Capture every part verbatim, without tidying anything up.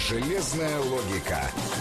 Железная логика.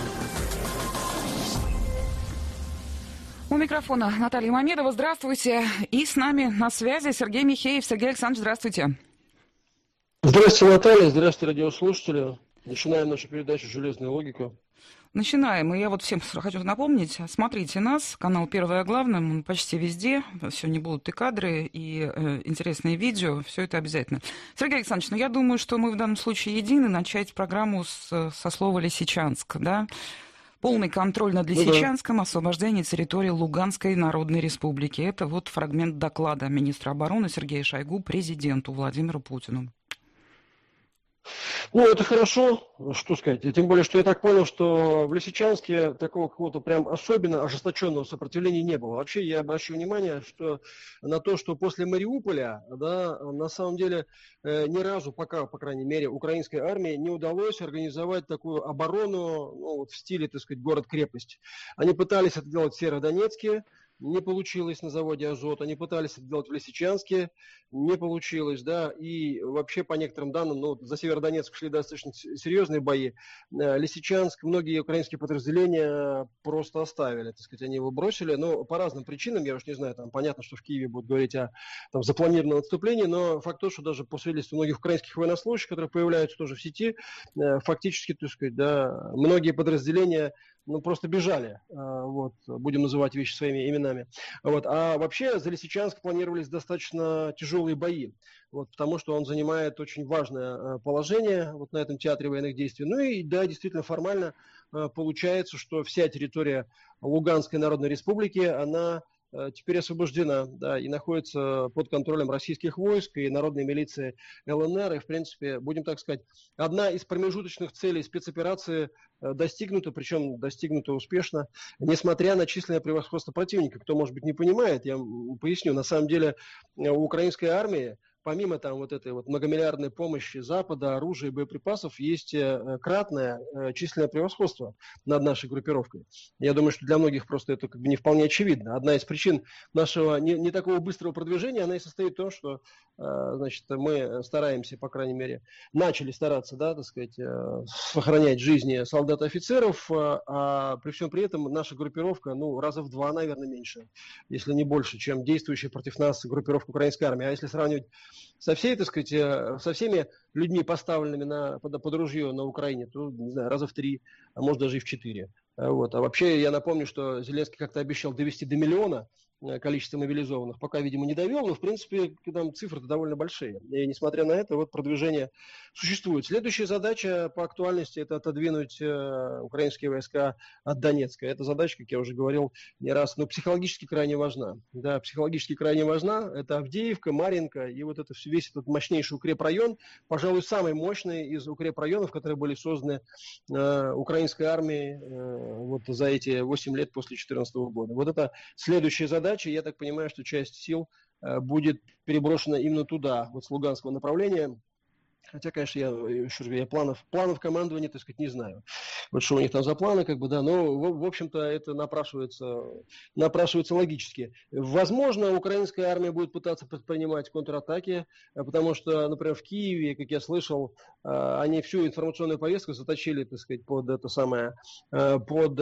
У микрофона Наталья Мамедова. Здравствуйте. И с нами на связи Сергей Михеев. Сергей Александрович, здравствуйте. Здравствуйте, Наталья. Здравствуйте, радиослушатели. Начинаем нашу передачу «Железная логика». Начинаем. И я вот всем хочу напомнить, смотрите нас, канал «Первое о главном», он почти везде. Сегодня будут и кадры, и э, интересные видео. Все это обязательно. Сергей Александрович, ну я думаю, что мы в данном случае едины. Начать программу с, со слова «Лисичанск», да? Полный контроль над Лисичанском, освобождение территории Луганской Народной Республики. Это вот фрагмент доклада министра обороны Сергея Шойгу президенту Владимиру Путину. Ну, это хорошо, что сказать. Тем более, что я так понял, что в Лисичанске такого какого-то прям особенно ожесточенного сопротивления не было. Вообще, я обращу внимание что, на то, что после Мариуполя, да, на самом деле, э, ни разу пока, по крайней мере, украинской армии не удалось организовать такую оборону, ну, вот в стиле, так сказать, город-крепость. Они пытались это делать в Северодонецке, не получилось на заводе «Азот», они пытались это делать в Лисичанске, не получилось, да, и вообще по некоторым данным, ну, за Северодонецк шли достаточно серьезные бои. Лисичанск, многие украинские подразделения просто оставили, так сказать, они его бросили, но по разным причинам, я уж не знаю, там понятно, что в Киеве будут говорить о там, запланированном отступлении, но факт то, что даже по свидетельству многих украинских военнослужащих, которые появляются тоже в сети, фактически, так сказать, да, многие подразделения ну, просто бежали, вот, будем называть вещи своими именами. Вот. А вообще за Лисичанск планировались достаточно тяжелые бои, вот, потому что он занимает очень важное положение вот, на этом театре военных действий. Ну и да, действительно формально получается, что вся территория Луганской Народной Республики, она теперь освобождена, да, и находится под контролем российских войск и народной милиции ЛНР. И, в принципе, будем так сказать, одна из промежуточных целей спецоперации достигнута, причем достигнута успешно, несмотря на численное превосходство противника. Кто, может быть, не понимает, я поясню. На самом деле у украинской армии, помимо там вот этой вот многомиллиардной помощи Запада, оружия и боеприпасов, есть кратное численное превосходство над нашей группировкой. Я думаю, что для многих просто это как бы не вполне очевидно. Одна из причин нашего не, не такого быстрого продвижения, она и состоит в том, что значит, мы стараемся, по крайней мере, начали стараться, да, так сказать, сохранять жизни солдат и офицеров, а при всем при этом наша группировка, ну, раза в два, наверное, меньше, если не больше, чем действующая против нас группировка украинской армии. А если сравнивать со всей, так сказать, со всеми людьми, поставленными на, под, под ружье на Украине, то, не знаю, раза в три, а может даже и в четыре. Вот. А вообще я напомню, что Зеленский как-то обещал довести до миллиона количество мобилизованных, пока, видимо, не довел, но, в принципе, там цифры-то довольно большие. И, несмотря на это, вот продвижение существует. Следующая задача по актуальности – это отодвинуть э, украинские войска от Донецка. Эта задача, как я уже говорил не раз, но психологически крайне важна. Да, психологически крайне важна. Это Авдеевка, Марьинка и вот это, весь этот мощнейший укрепрайон, пожалуй, самый мощный из укрепрайонов, которые были созданы э, украинской армией э, вот за эти восемь лет после две тысячи четырнадцатого года. Вот это следующая задача. Я так понимаю, что часть сил э, будет переброшена именно туда, вот с Луганского направления. Хотя, конечно, я, еще раз говорю, я планов, планов командования, так сказать, не знаю. Вот что у них там за планы, как бы, да, но, в, в общем-то, это напрашивается, напрашивается логически. Возможно, украинская армия будет пытаться предпринимать контратаки, потому что, например, в Киеве, как я слышал, они всю информационную повестку заточили, так сказать, под это самое, под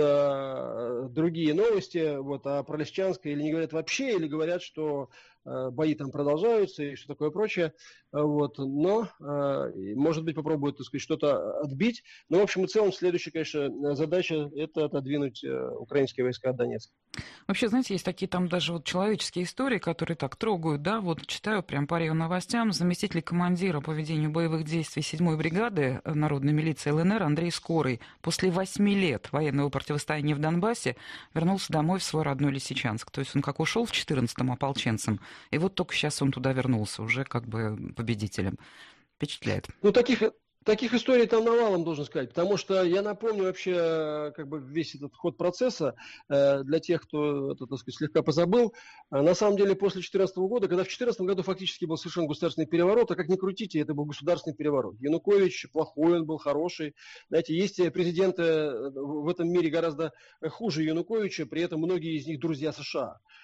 другие новости, вот, а про Лисичанск или не говорят вообще, или говорят, что бои там продолжаются и все такое прочее, вот, но, может быть, попробуют, так сказать, что-то отбить, но, в общем и целом, следующая, конечно, задача – это отодвинуть украинские войска от Донецка. Вообще, знаете, есть такие там даже вот человеческие истории, которые так трогают, да, вот читаю прям по РИА Новостям, заместитель командира по ведению боевых действий седьмой бригады народной милиции ЛНР Андрей Скорый после восьми лет военного противостояния в Донбассе вернулся домой в свой родной Лисичанск, то есть он как ушел в четырнадцатом ополченцем, и вот только сейчас он туда вернулся, уже как бы победителем. Впечатляет. Ну, таких, таких историй там навалом, должен сказать, потому что я напомню вообще как бы весь этот ход процесса э, для тех, кто это, так сказать, слегка позабыл. Э, на самом деле, после две тысячи четырнадцатого года, когда в две тысячи четырнадцатом году фактически был совершен государственный переворот, а как ни крутите, это был государственный переворот. Янукович плохой, он был хороший. Знаете, есть президенты в этом мире гораздо хуже Януковича, при этом многие из них друзья США.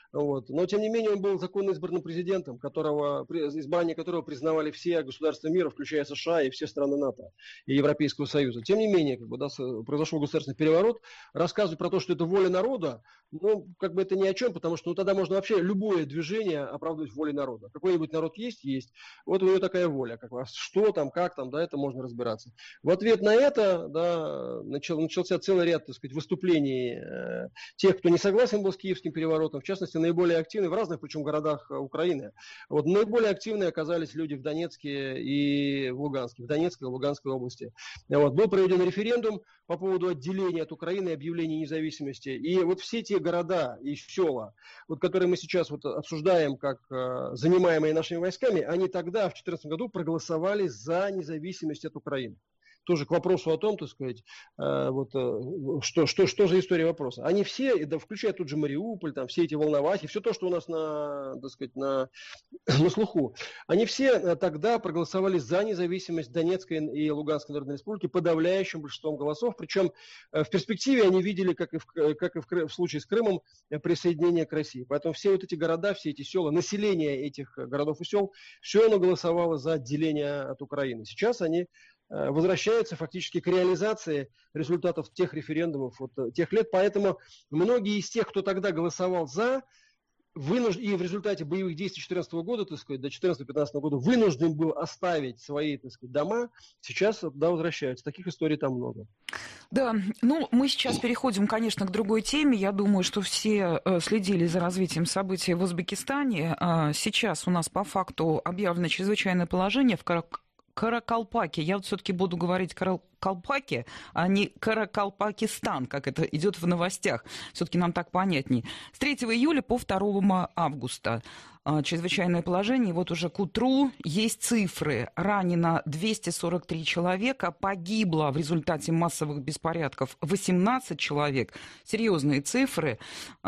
Вот. Но, тем не менее, он был законно избранным президентом, которого, избрание которого признавали все государства мира, включая США и все страны НАТО и Европейского Союза. Тем не менее, как бы, да, произошел государственный переворот. Рассказывать про то, что это воля народа, ну, как бы это ни о чем, потому что ну, тогда можно вообще любое движение оправдывать волей народа. Какой-нибудь народ есть? Есть. Вот у него такая воля. Как, что там, как там, да, это можно разбираться. В ответ на это, да, начал, начался целый ряд, так сказать, выступлений э, тех, кто не согласен был с Киевским переворотом, в частности, наиболее активны в разных, причем, городах Украины. Вот наиболее активные оказались люди в Донецке и в Луганске, в Донецкой и Луганской области. Вот. Был проведен референдум по поводу отделения от Украины и объявления независимости. И вот все те города и села, вот, которые мы сейчас вот обсуждаем как э, занимаемые нашими войсками, они тогда, в две тысячи четырнадцатом году, проголосовали за независимость от Украины. Тоже к вопросу о том, так сказать, э, вот, э, что, что, что за история вопроса. Они все, да, включая тут же Мариуполь, там, все эти волновахи, все то, что у нас на, так сказать, на, на слуху, они все тогда проголосовали за независимость Донецкой и Луганской Народной Республики подавляющим большинством голосов. Причем э, в перспективе они видели, как и, в, как и в, в случае с Крымом, присоединение к России. Поэтому все вот эти города, все эти села, население этих городов и сел, все оно голосовало за отделение от Украины. Сейчас они возвращаются фактически к реализации результатов тех референдумов, вот, тех лет. Поэтому многие из тех, кто тогда голосовал за, вынуж... и в результате боевых действий две тысячи четырнадцатого года, так сказать, до две тысячи четырнадцатого-пятнадцатого года вынужден был оставить свои, так сказать, дома, сейчас да, возвращаются. Таких историй там много. Да, ну мы сейчас переходим, конечно, к другой теме. Я думаю, что все следили за развитием событий в Узбекистане. Сейчас у нас по факту объявлено чрезвычайное положение в Карак... Каракалпаке. Я вот все-таки буду говорить Каракалпаке, а не Каракалпакистан, как это идет в новостях. Все-таки нам так понятнее. С третьего июля по второго августа чрезвычайное положение. Вот уже к утру есть цифры. Ранено двести сорок три человека, погибло в результате массовых беспорядков восемнадцать человек. Серьезные цифры.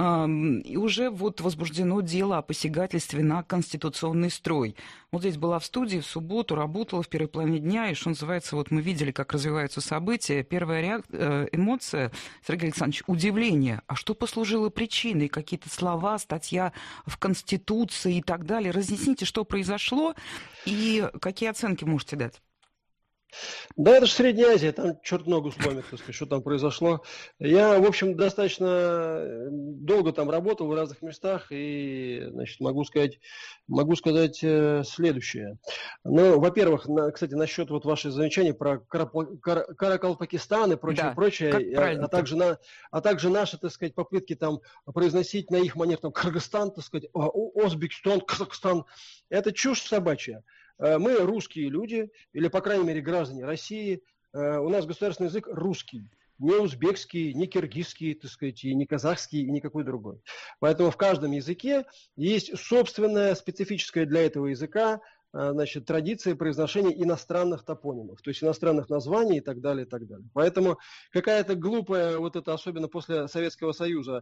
И уже вот возбуждено дело о посягательстве на конституционный строй. Вот здесь была в студии в субботу, работала в первой половине дня, и, что называется, вот мы видели, как развиваются события. Первая реакция, эмоция, Сергей Александрович, удивление. А что послужило причиной? Какие-то слова, статья в Конституции и так далее. Разъясните, что произошло и какие оценки можете дать? Да, это же Средняя Азия, там черт ногу сломит, так сказать, что там произошло. Я, в общем, достаточно долго там работал в разных местах и, значит, могу сказать, могу сказать следующее. Ну, во-первых, на, кстати, насчет вот ваших замечаний про Каракалпакистан и прочее, да, прочее, а, а, также на, а также наши, так сказать, попытки там произносить на их манер там Кыргызстан, так сказать, Узбекистан, Казахстан, это чушь собачья. Мы русские люди, или, по крайней мере, граждане России, у нас государственный язык русский, не узбекский, не киргизский, так сказать, и не казахский, и никакой другой. Поэтому в каждом языке есть собственная специфическая для этого языка, значит, традиция произношения иностранных топонимов, то есть иностранных названий и так далее, и так далее. Поэтому какая-то глупая, вот это особенно после Советского Союза,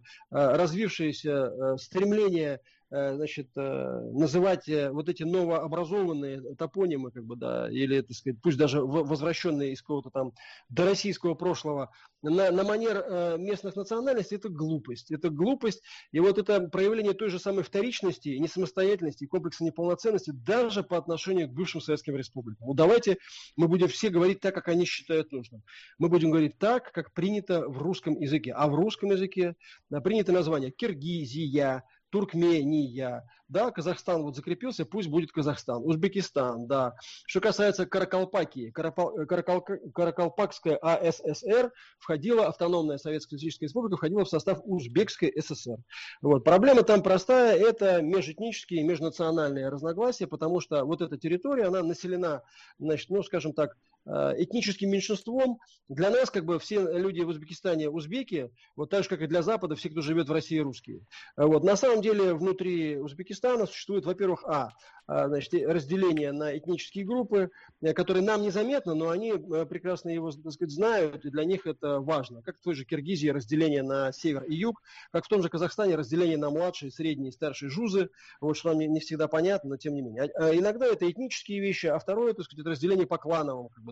развившееся стремление, значит, называть вот эти новообразованные топонимы, как бы, да, или, так сказать, пусть даже возвращенные из какого-то там дороссийского прошлого, на, на манер местных национальностей, это глупость. Это глупость, и вот это проявление той же самой вторичности, несамостоятельности и комплекса неполноценности даже по отношению к бывшим советским республикам. Вот давайте мы будем все говорить так, как они считают нужным. Мы будем говорить так, как принято в русском языке. А в русском языке принято название Киргизия, Туркмения, да, Казахстан вот закрепился, пусть будет Казахстан, Узбекистан, да. Что касается Каракалпакии, Карапал, Каракал, Каракалпакская АССР входила, автономная Советская Социалистическая Республика входила в состав Узбекской ССР. Вот. Проблема там простая, это межэтнические, межнациональные разногласия, потому что вот эта территория, она населена, значит, ну, скажем так, этническим меньшинством. Для нас, как бы, все люди в Узбекистане узбеки, вот так же, как и для Запада, все, кто живет в России, русские. Вот. На самом деле, внутри Узбекистана существует, во-первых, а, значит, разделение на этнические группы, которые нам незаметны, но они прекрасно его, так сказать, знают, и для них это важно. Как в той же Киргизии разделение на север и юг, как в том же Казахстане разделение на младшие, средние и старшие жузы, вот, что нам не всегда понятно, но тем не менее. А иногда это этнические вещи, а второе, так сказать, это разделение по клановым, как бы,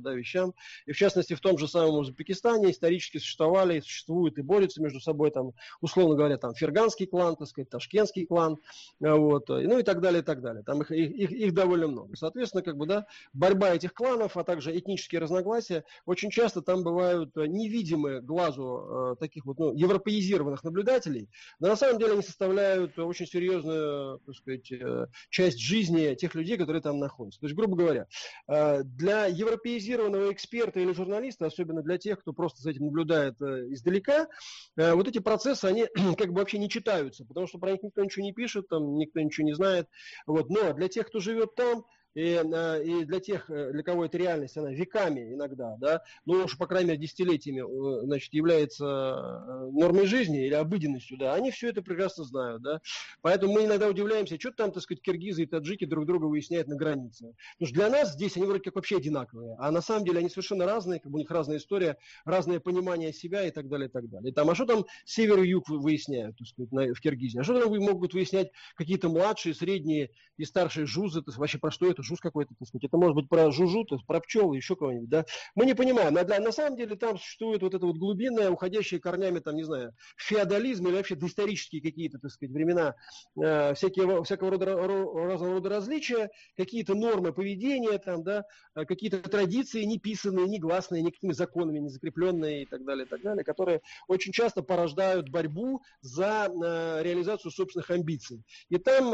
да, вещам. И в частности, в том же самом Узбекистане исторически существовали, существуют и борются между собой, там, условно говоря, там, ферганский клан, так сказать, ташкентский клан, вот, ну и так далее, и так далее. Там их, их, их довольно много. Соответственно, как бы, да, борьба этих кланов, а также этнические разногласия, очень часто там бывают невидимые глазу э, таких вот, ну, европеизированных наблюдателей, но на самом деле они составляют очень серьезную, так сказать, э, часть жизни тех людей, которые там находятся. То есть, грубо говоря, э, для европеизированного эксперта или журналиста, особенно для тех, кто просто за этим наблюдает э, издалека, э, вот эти процессы, они как бы вообще не читаются, потому что про них никто ничего не пишет, там никто ничего не знает. Вот. Но для тех, кто живет там, И, и для тех, для кого эта реальность, она веками иногда, да, ну уж по крайней мере десятилетиями, значит, является нормой жизни или обыденностью, да, они все это прекрасно знают, да. Поэтому мы иногда удивляемся, что там, так сказать, киргизы и таджики друг друга выясняют на границе. Потому что для нас здесь они вроде как вообще одинаковые, а на самом деле они совершенно разные, как бы у них разная история, разное понимание себя и так далее, и так далее. И там, а что там север и юг выясняют, так сказать, на, в Киргизии? А что там могут выяснять какие-то младшие, средние и старшие жузы, то есть вообще про что это? Жуз какой-то, так сказать. Это может быть про жужу, то есть про пчел, еще кого-нибудь, да. Мы не понимаем. А для, на самом деле там существует вот это вот глубинное, уходящее корнями, там, не знаю, феодализм или вообще доисторические какие-то, так сказать, времена, э, всякие, всякого рода, разного рода различия, какие-то нормы поведения, там, да, какие-то традиции неписанные, негласные, никакими законами не закрепленные и так далее, и так далее, которые очень часто порождают борьбу за э, реализацию собственных амбиций. И там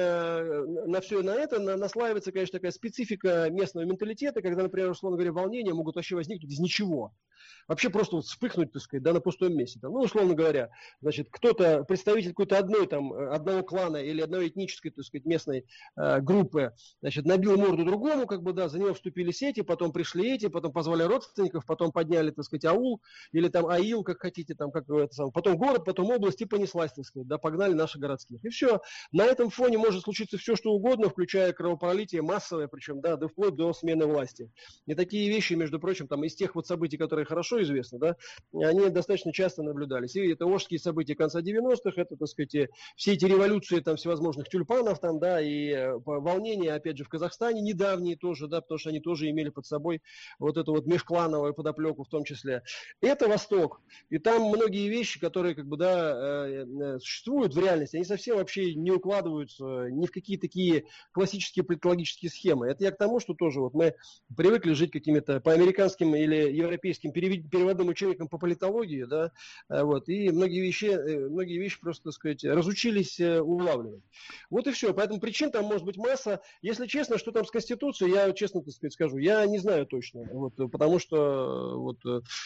э, на все на это на, наслаивается, конечно, такая специфика местного менталитета, когда, например, условно говоря, волнения могут вообще возникнуть из ничего. Вообще просто вот вспыхнуть, так сказать, да, на пустом месте. Там, ну, условно говоря, значит, кто-то, представитель какой-то одной, там, одного клана или одной этнической, так сказать, местной э, группы, значит, набил морду другому, как бы, да, за него вступили сети, потом пришли эти, потом позвали родственников, потом подняли, так сказать, аул, или там аил, как хотите, там, как это самое, потом город, потом область, и понеслась, так сказать, да, погнали наших городских. И все. На этом фоне может случиться все, что угодно, включая кровопролитие массовое, причем, да, да, вплоть до смены власти. И такие вещи, между прочим, там, из тех вот событий, которые хорошо известны, да, они достаточно часто наблюдались. И это ожские события конца девяностых, это, так сказать, все эти революции там всевозможных тюльпанов, там, да, и волнения, опять же, в Казахстане недавние тоже, да, потому что они тоже имели под собой вот эту вот межклановую подоплеку в том числе. Это Восток. И там многие вещи, которые, как бы, да, существуют в реальности, они совсем вообще не укладываются ни в какие такие классические политологические схемы. Это я к тому, что тоже вот мы привыкли жить какими-то по американским или европейским переводным учебникам по политологии, да, вот, и многие вещи, многие вещи просто, так сказать, разучились улавливать. Вот и все. Поэтому причин там может быть масса. Если честно, что там с Конституцией, я честно, так сказать, скажу, я не знаю точно, вот, потому что вот,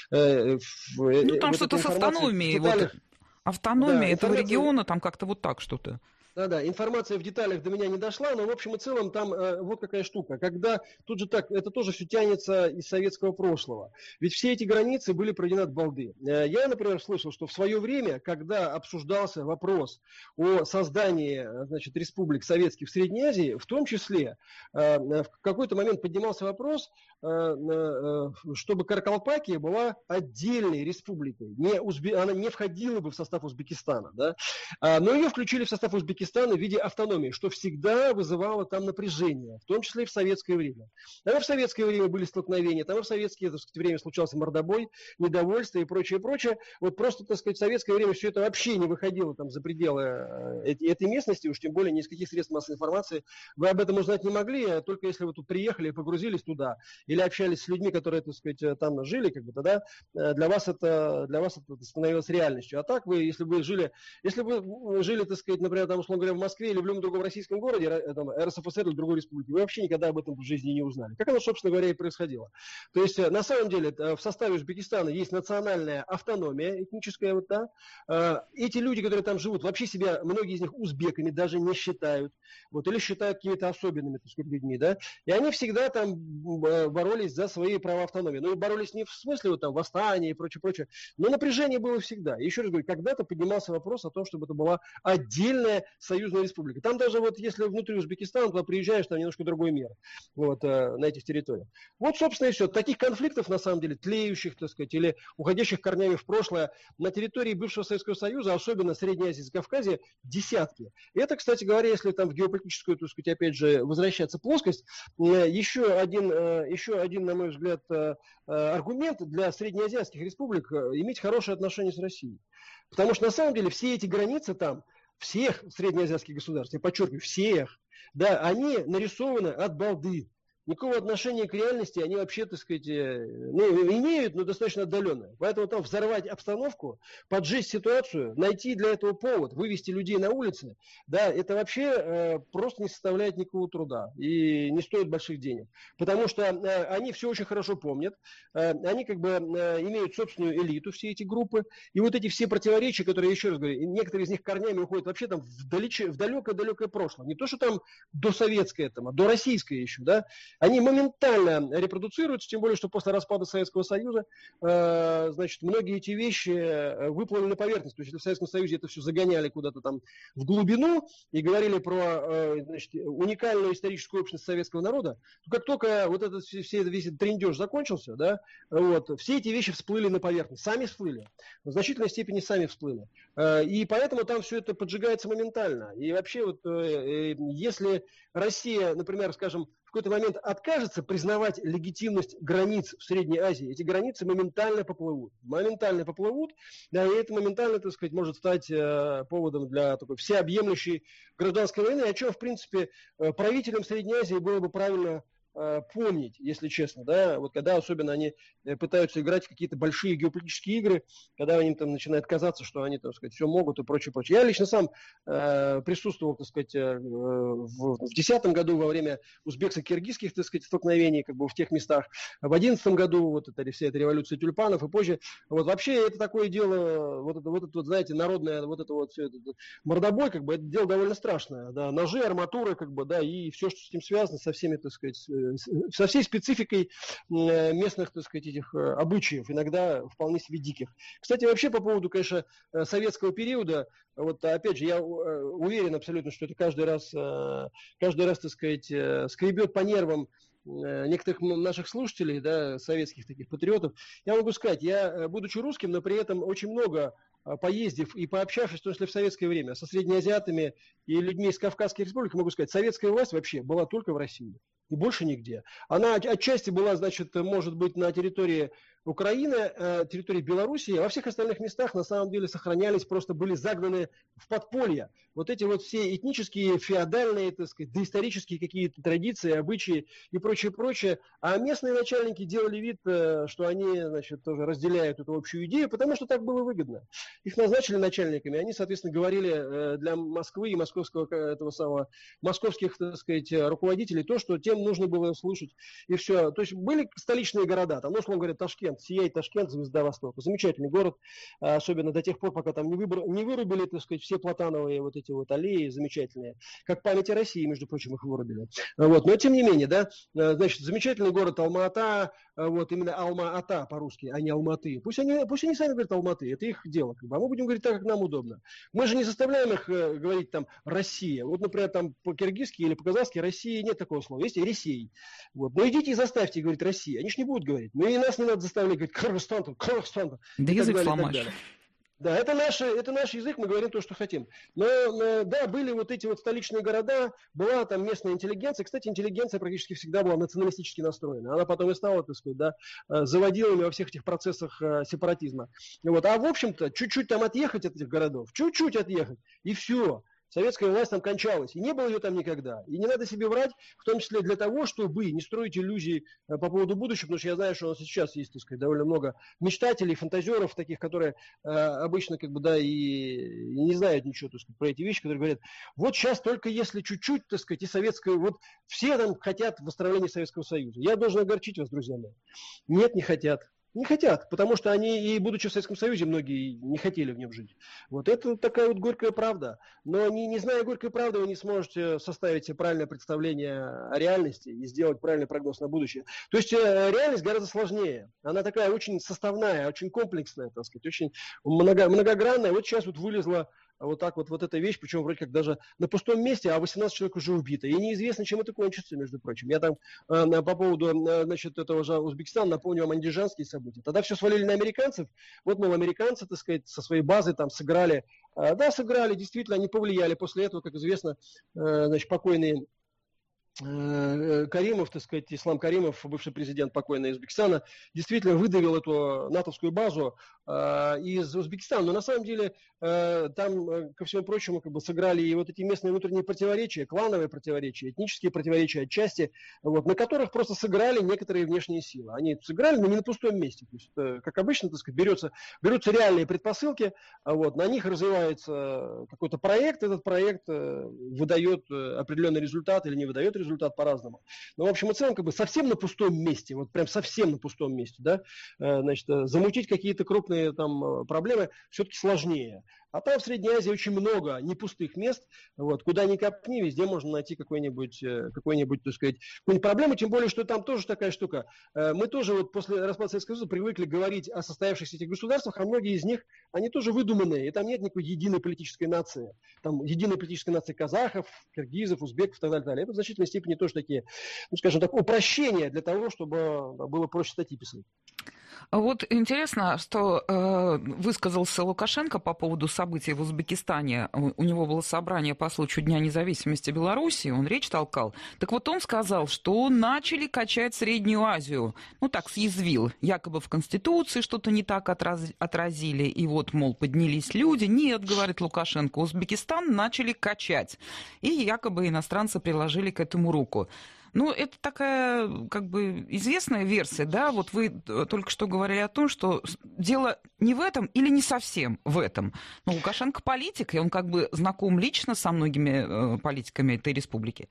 э, ну там вот что-то с автономией, вот, автономия да, этого информация... региона, там как-то вот так что-то. Да-да, информация в деталях до меня не дошла, но в общем и целом там э, вот какая штука. Когда тут же так, это тоже все тянется из советского прошлого. Ведь все эти границы были проведены от балды. Э, я, например, слышал, что в свое время, когда обсуждался вопрос о создании, значит, республик советских в Средней Азии, в том числе э, в какой-то момент поднимался вопрос, э, э, чтобы Каракалпакия была отдельной республикой. Не Узбе... Она не входила бы в состав Узбекистана, да? а, но ее включили в состав Узбекистана в виде автономии, что всегда вызывало там напряжение, в том числе и в советское время. Там и в советское время были столкновения, там и в советское, так сказать, время случался мордобой, недовольство и прочее, прочее. Вот просто, так сказать, в советское время все это вообще не выходило там за пределы этой, этой местности, уж тем более ни из каких средств массовой информации вы об этом узнать не могли, только если вы тут приехали и погрузились туда, или общались с людьми, которые, так сказать, там жили, как бы тогда для вас это, для вас это становилось реальностью. А так вы, если бы жили, если бы вы жили, так сказать, например, там, условно говоря, в Москве или в любом другом российском городе, там, эр эс эф эс эр или другой республике, вы вообще никогда об этом в жизни не узнали. Как оно, собственно говоря, и происходило. То есть, на самом деле, в составе Узбекистана есть национальная автономия этническая, вот, да. Эти люди, которые там живут, вообще себя, многие из них узбеками даже не считают, вот, или считают какими-то особенными, так сказать, людьми, да. И они всегда там боролись за свои права автономии. Ну, и боролись не в смысле вот там восстания и прочее, прочее, но напряжение было всегда. И еще раз говорю, когда-то поднимался вопрос о том, чтобы это была отдельная союзная республика. Там даже вот если внутри Узбекистана, туда приезжаешь, там немножко другой мир вот, на этих территориях. Вот, собственно, и все. Таких конфликтов, на самом деле, тлеющих, так сказать, или уходящих корнями в прошлое на территории бывшего Советского Союза, особенно Средней Азии и Закавказья, десятки. И это, кстати говоря, если там в геополитическую, так сказать, опять же, возвращаться плоскость, еще один, еще один, на мой взгляд, аргумент для среднеазиатских республик иметь хорошие отношения с Россией. Потому что, на самом деле, все эти границы там, всех среднеазиатских государств, я подчеркиваю, всех, да, они нарисованы от балды. Никакого отношения к реальности они вообще, так сказать, ну, имеют, но достаточно отдаленное. Поэтому там взорвать обстановку, поджечь ситуацию, найти для этого повод, вывести людей на улицы, да, это вообще э, просто не составляет никакого труда и не стоит больших денег. Потому что э, они все очень хорошо помнят, э, они как бы э, имеют собственную элиту, все эти группы, и вот эти все противоречия, которые, я еще раз говорю, некоторые из них корнями уходят вообще там в далекое-далекое прошлое. Не то, что там досоветское, там, а до российское еще, да. Они моментально репродуцируются, тем более, что после распада Советского Союза, э, значит, многие эти вещи выплыли на поверхность. То есть, если в Советском Союзе это все загоняли куда-то там в глубину и говорили про э, значит, уникальную историческую общность советского народа, то как только вот этот все, все, весь этот трындеж закончился, да, вот, все эти вещи всплыли на поверхность. Сами всплыли. В значительной степени сами всплыли. Э, и поэтому там все это поджигается моментально. И вообще, вот, э, э, если Россия, например, скажем, в какой-то момент откажется признавать легитимность границ в Средней Азии, эти границы моментально поплывут. Моментально поплывут, да, и это моментально, так сказать, может стать э, поводом для такой всеобъемлющей гражданской войны, о чем, в принципе, э, правителям Средней Азии было бы правильно помнить, если честно, да, вот когда особенно они пытаются играть в какие-то большие геополитические игры, когда они там начинают казаться, что они, так сказать, все могут и прочее, прочее. Я лично сам э, присутствовал, так сказать, э, в две тысячи десятом году во время узбекско-киргизских, так сказать, столкновений, как бы в тех местах, в две тысячи одиннадцатом году, вот это вся эта революция тюльпанов и позже. Вот вообще это такое дело, вот это, вот это, вот, знаете, народное, вот это вот все это, мордобой, как бы, это дело довольно страшное, да, ножи, арматуры, как бы, да, и все, что с этим связано, со всеми, так сказать, со всей спецификой местных, так сказать, этих обычаев, иногда вполне себе диких. Кстати, вообще по поводу, конечно, советского периода, вот опять же, я уверен абсолютно, что это каждый раз, каждый раз, так сказать, скребет по нервам некоторых наших слушателей, да, советских таких патриотов. Я могу сказать, я, будучи русским, но при этом очень много поездив и пообщавшись, в том числе в советское время, со среднеазиатами и людьми из Кавказской республики, могу сказать, советская власть вообще была только в России. И больше нигде. Она отчасти была, значит, может быть, на территории Украины, территории Белоруссии, а во всех остальных местах на самом деле сохранялись, просто были загнаны в подполье. Вот эти вот все этнические, феодальные, так сказать, доисторические какие-то традиции, обычаи и прочее, прочее. А местные начальники делали вид, что они, значит, тоже разделяют эту общую идею, потому что так было выгодно. Их назначили начальниками, они, соответственно, говорили для Москвы и московского, этого самого, московских, так сказать, руководителей то, что тем нужно было слушать, и все. То есть были столичные города, там, ну, условно говоря, Ташкент, сияет Ташкент, звезда Востока. Замечательный город, особенно до тех пор, пока там не, выбор, не вырубили, так сказать, все платановые вот эти вот аллеи замечательные, как память о России, между прочим, их вырубили. Вот. Но тем не менее, да, значит, замечательный город Алма-Ата, вот именно Алма-Ата по-русски, а не Алматы. Пусть они, пусть они сами говорят Алматы, это их дело, как бы. А мы будем говорить так, как нам удобно. Мы же не заставляем их говорить там Россия. Вот, например, там по-киргизски или по-казахски России нет такого слова, есть Ресей. Вот. Но идите и заставьте говорить Россия. Они же не будут говорить. Ну и нас не надо заставлять говорить Кыргызстан, Кыргызстан. Да язык сломаешь. Да, это наш, это наш язык, мы говорим то, что хотим. Но, да, были вот эти вот столичные города, была там местная интеллигенция. Кстати, интеллигенция практически всегда была националистически настроена. Она потом и стала, так сказать, да, заводилами во всех этих процессах сепаратизма. Вот. А в общем-то, чуть-чуть там отъехать от этих городов, чуть-чуть отъехать, и все. Советская власть там кончалась, и не было ее там никогда. И не надо себе врать, в том числе для того, чтобы не строить иллюзий по поводу будущего, потому что я знаю, что у нас сейчас есть, так сказать, довольно много мечтателей, фантазеров, таких, которые э, обычно, как бы, да, и, и не знают ничего, так сказать, про эти вещи, которые говорят, вот сейчас только если чуть-чуть, так сказать, и советская, вот все там хотят восстановления Советского Союза. Я должен огорчить вас, друзья мои. Нет, не хотят. Не хотят, потому что они, и будучи в Советском Союзе, многие не хотели в нем жить. Вот это такая вот горькая правда. Но не, не зная горькой правды, вы не сможете составить себе правильное представление о реальности и сделать правильный прогноз на будущее. То есть реальность гораздо сложнее. Она такая очень составная, очень комплексная, так сказать, очень много, многогранная. Вот сейчас вот вылезла вот так вот, вот эта вещь, причем вроде как даже на пустом месте, а восемнадцать человек уже убито. И неизвестно, чем это кончится, между прочим. Я там э, по поводу, э, значит, этого же Узбекистана напомню вам андижанские события. Тогда все свалили на американцев. Вот, мол, американцы, так сказать, со своей базы там сыграли. Э, да, сыграли, действительно, они повлияли. После этого, как известно, э, значит, покойные Каримов, так сказать, Ислам Каримов, бывший президент покойный Узбекистана, действительно выдавил эту натовскую базу э, из Узбекистана. Но на самом деле э, там, э, ко всему прочему, как бы сыграли и вот эти местные внутренние противоречия, клановые противоречия, этнические противоречия отчасти, вот, на которых просто сыграли некоторые внешние силы. Они сыграли, но не на пустом месте. То есть, э, как обычно, так сказать, берется, берутся реальные предпосылки, а вот, на них развивается какой-то проект, этот проект э, выдает определенный результат или не выдает результат. результат по-разному. Но, в общем и целом, как бы совсем на пустом месте, вот прям совсем на пустом месте, да, значит, замутить какие-то крупные там проблемы все-таки сложнее. А там в Средней Азии очень много непустых мест, вот, куда ни копни, везде можно найти какой-нибудь, какой-нибудь, так сказать, какую-нибудь проблему, тем более, что там тоже такая штука. Мы тоже вот после распада Советского Союза привыкли говорить о состоявшихся этих государствах, а многие из них, они тоже выдуманные, и там нет никакой единой политической нации. Там единой политической нации казахов, киргизов, узбеков и так далее, далее. Это в значительной степени тоже такие, ну, скажем так, упрощения для того, чтобы было проще статьи писать. Вот интересно, что э, высказался Лукашенко по поводу событий в Узбекистане. У него было собрание по случаю Дня независимости Беларуси, он речь толкал. Так вот он сказал, что начали качать Среднюю Азию. Ну так, съязвил. Якобы в Конституции что-то не так отраз... отразили. И вот, мол, поднялись люди. Нет, говорит Лукашенко, Узбекистан начали качать. И якобы иностранцы приложили к этому руку. Ну, это такая, как бы, известная версия, да, вот вы только что говорили о том, что дело не в этом или не совсем в этом. Но Лукашенко политик, и он как бы знаком лично со многими э, политиками этой республики.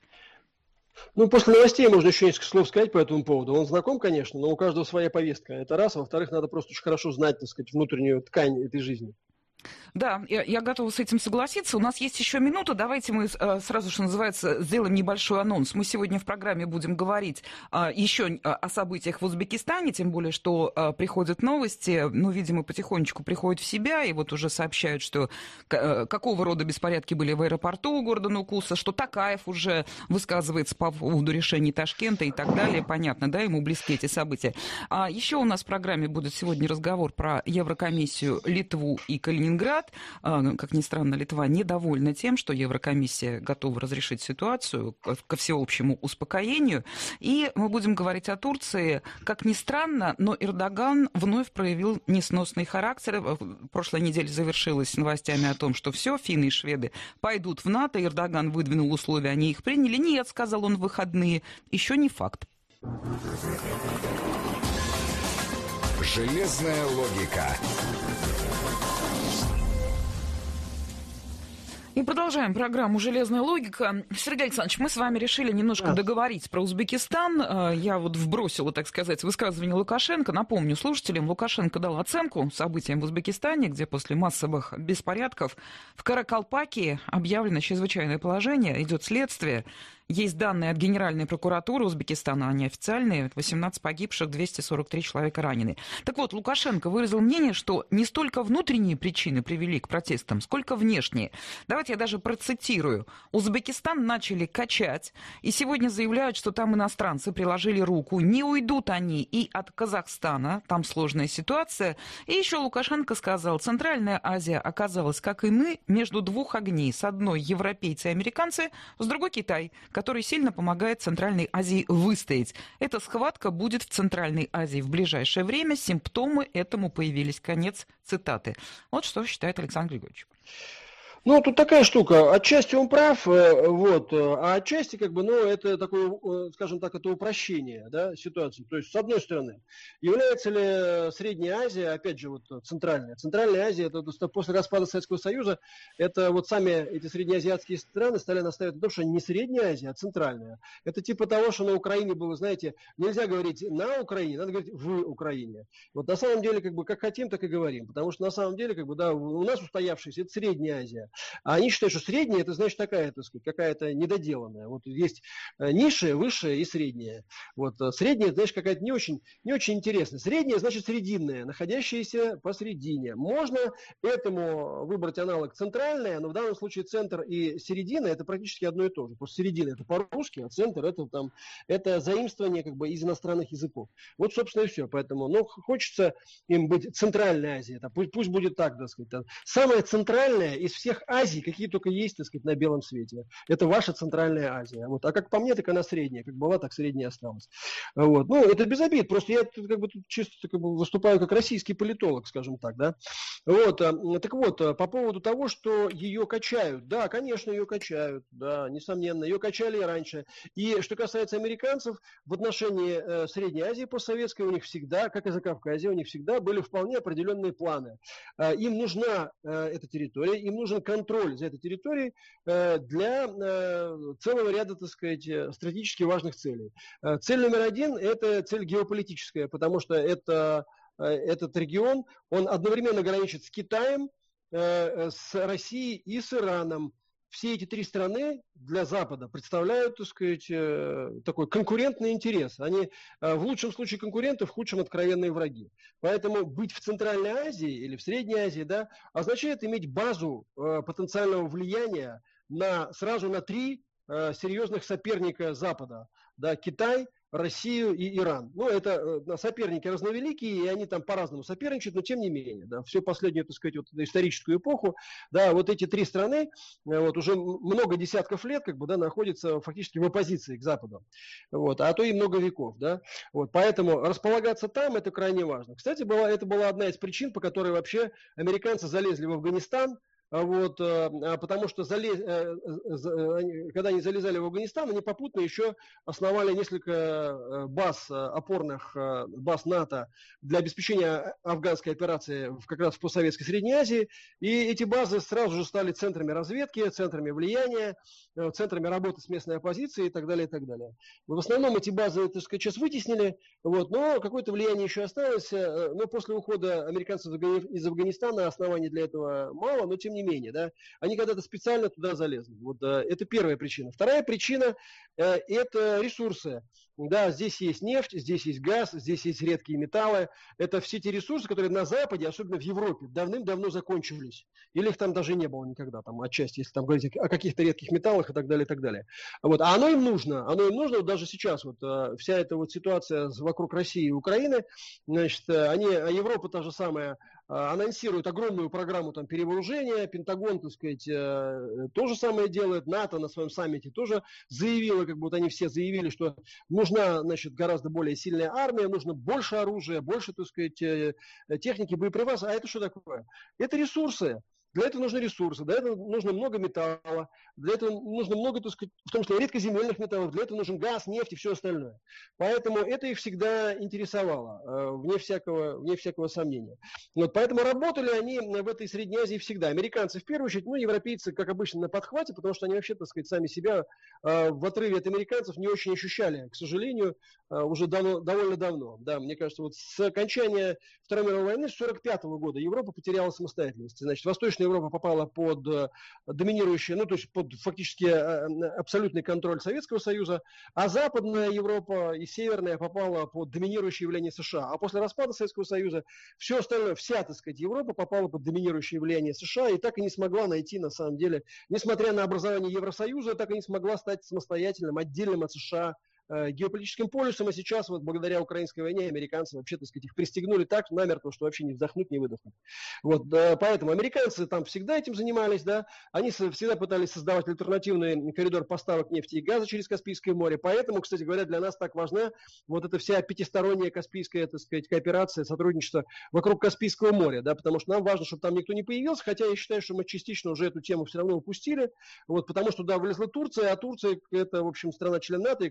Ну, после новостей можно еще несколько слов сказать по этому поводу. Он знаком, конечно, но у каждого своя повестка. Это раз. Во-вторых, надо просто очень хорошо знать, так сказать, внутреннюю ткань этой жизни. Да, я, я готова с этим согласиться. У нас есть еще минута. Давайте мы э, сразу, что называется, сделаем небольшой анонс. Мы сегодня в программе будем говорить э, еще о событиях в Узбекистане, тем более, что э, приходят новости, ну, видимо, потихонечку приходят в себя, и вот уже сообщают, что э, какого рода беспорядки были в аэропорту города Нукуса, что Токаев уже высказывается по поводу решений Ташкента и так далее. Понятно, да, ему близки эти события. А еще у нас в программе будет сегодня разговор про Еврокомиссию, Литву и Калининград. Как ни странно, Литва недовольна тем, что Еврокомиссия готова разрешить ситуацию ко всеобщему успокоению. И мы будем говорить о Турции. Как ни странно, но Эрдоган вновь проявил несносный характер. В прошлой неделе завершилась новостями о том, что все, финны и шведы пойдут в НАТО. Эрдоган выдвинул условия, они их приняли. Нет, сказал он в выходные. Еще не факт. Железная логика. И продолжаем программу «Железная логика». Сергей Александрович, мы с вами решили немножко договорить про Узбекистан. Я вот вбросила, так сказать, высказывание Лукашенко. Напомню слушателям, Лукашенко дал оценку событиям в Узбекистане, где после массовых беспорядков в Каракалпакии объявлено чрезвычайное положение, идет следствие. Есть данные от Генеральной прокуратуры Узбекистана, они официальные, восемнадцать погибших, двести сорок три человека ранены. Так вот, Лукашенко выразил мнение, что не столько внутренние причины привели к протестам, сколько внешние. Давайте я даже процитирую. Узбекистан начали качать, и сегодня заявляют, что там иностранцы приложили руку. Не уйдут они и от Казахстана, там сложная ситуация. И еще Лукашенко сказал, Центральная Азия оказалась, как и мы, между двух огней. С одной европейцы и американцы, с другой Китай, который сильно помогает Центральной Азии выстоять. Эта схватка будет в Центральной Азии в ближайшее время. Симптомы этому появились. Конец цитаты. Вот что считает Александр Григорьевич. Ну, тут такая штука. Отчасти он прав, вот, а отчасти, как бы, ну, это такое, скажем так, это упрощение, да, ситуации. То есть, с одной стороны, является ли Средняя Азия, опять же, вот, центральная. Центральная Азия, это после распада Советского Союза, это вот сами эти среднеазиатские страны стали настаивать на том, что не Средняя Азия, а центральная. Это типа того, что на Украине было, знаете, нельзя говорить на Украине, надо говорить в Украине. Вот на самом деле, как бы, как хотим, так и говорим. Потому что на самом деле, как бы, да, у нас устоявшаяся, это Средняя Азия. А они считают, что средняя, это значит такая, так сказать, какая-то недоделанная. Вот есть низшая, высшая и средняя. Вот средняя, значит, какая-то не очень, не очень интересная. Средняя, значит, срединная, находящаяся посередине. Можно этому выбрать аналог центральная, но в данном случае центр и середина это практически одно и то же. Просто середина это по-русски, а центр это там, это заимствование как бы из иностранных языков. Вот, собственно, и все. Поэтому, ну, хочется им быть центральной Азией. Это, пусть, пусть будет так, так сказать. Самая центральная из всех Азий, какие только есть, так сказать, на белом свете. Это ваша центральная Азия. Вот. А как по мне, так она средняя. Как была, так средняя осталась. Вот. Ну, это без обид. Просто я тут, как бы, тут чисто как бы, выступаю как российский политолог, скажем так, да. Вот. Так вот, по поводу того, что ее качают. Да, конечно, ее качают. Да, несомненно. Ее качали и раньше. И что касается американцев, в отношении э, Средней Азии постсоветской у них всегда, как и Закавказья, у них всегда были вполне определенные планы. Э, им нужна э, эта территория, им нужен контроль за этой территорией э, для э, целого ряда, так сказать, стратегически важных целей. Э, цель номер один – это цель геополитическая, потому что это, э, этот регион, он одновременно граничит с Китаем, э, с Россией и с Ираном. Все эти три страны для Запада представляют, так сказать, такой конкурентный интерес. Они в лучшем случае конкуренты, в худшем откровенные враги. Поэтому быть в Центральной Азии или в Средней Азии, да, означает иметь базу потенциального влияния на, сразу на три серьезных соперника Запада. Да, Китай, Россию и Иран. Ну, это соперники разновеликие, и они там по-разному соперничают, но тем не менее, да, всю последнюю, так сказать, вот, историческую эпоху, да, вот эти три страны вот, уже много десятков лет как бы, да, находятся фактически в оппозиции к Западу, вот, а то и много веков. Да, вот, поэтому располагаться там это крайне важно. Кстати, была, это была одна из причин, по которой вообще американцы залезли в Афганистан. Вот, потому что залез, когда они залезали в Афганистан, они попутно еще основали несколько баз, опорных баз НАТО для обеспечения афганской операции как раз в постсоветской Средней Азии. И эти базы сразу же стали центрами разведки, центрами влияния, центрами работы с местной оппозицией и так далее, и так далее. В основном эти базы, так сказать, сейчас вытеснили, вот, но какое-то влияние еще осталось. Но после ухода американцев из Афганистана оснований для этого мало, но тем не менее, да, они когда-то специально туда залезли. Вот, да, это первая причина. Вторая причина э, – это ресурсы. Да, здесь есть нефть, здесь есть газ, здесь есть редкие металлы. Это все те ресурсы, которые на Западе, особенно в Европе, давным-давно закончились. Или их там даже не было никогда, там, отчасти, если там говорить о каких-то редких металлах и так далее, и так далее. Вот. А оно им нужно. Оно им нужно вот даже сейчас. Вот, вся эта вот ситуация вокруг России и Украины, значит, они, а Европа та же самая, анонсирует огромную программу там, перевооружения, Пентагон, так сказать, э, то же самое делает, НАТО на своем саммите тоже заявило, как будто они все заявили, что нужна, значит, гораздо более сильная армия, нужно больше оружия, больше, так сказать, э, техники, боеприпасов. А это что такое? Это ресурсы. Для этого нужны ресурсы, для этого нужно много металла, для этого нужно много, так сказать, в том числе редкоземельных металлов, для этого нужен газ, нефть и все остальное. Поэтому это их всегда интересовало, вне всякого, вне всякого сомнения. Вот, поэтому работали они в этой Средней Азии всегда. Американцы в первую очередь, ну, европейцы, как обычно, на подхвате, потому что они вообще, так сказать, сами себя в отрыве от американцев не очень ощущали, к сожалению, уже давно, довольно давно. Да, мне кажется, вот с окончания Второй мировой войны с сорок пятого года Европа потеряла самостоятельность. Значит, Восточная Европа попала под доминирующий, ну, то есть под фактически абсолютный контроль Советского Союза, а Западная Европа и Северная попала под доминирующее влияние США. А после распада Советского Союза все остальное, вся, так сказать, Европа попала под доминирующее влияние США и так и не смогла найти, на самом деле, несмотря на образование Евросоюза, так и не смогла стать самостоятельным, отдельным от США геополитическим полюсом, а сейчас вот благодаря украинской войне американцы вообще, так сказать, их пристегнули так намертво, что вообще не вздохнуть, не выдохнуть. Вот, да, поэтому американцы там всегда этим занимались, да, они всегда пытались создавать альтернативный коридор поставок нефти и газа через Каспийское море, поэтому, кстати говоря, для нас так важна вот эта вся пятисторонняя Каспийская, так сказать, кооперация, сотрудничество вокруг Каспийского моря, да, потому что нам важно, чтобы там никто не появился, хотя я считаю, что мы частично уже эту тему все равно упустили, вот, потому что туда влезла Турция, а Турция это, в общем, страна-член НАТО, и, кстати, вот сейчас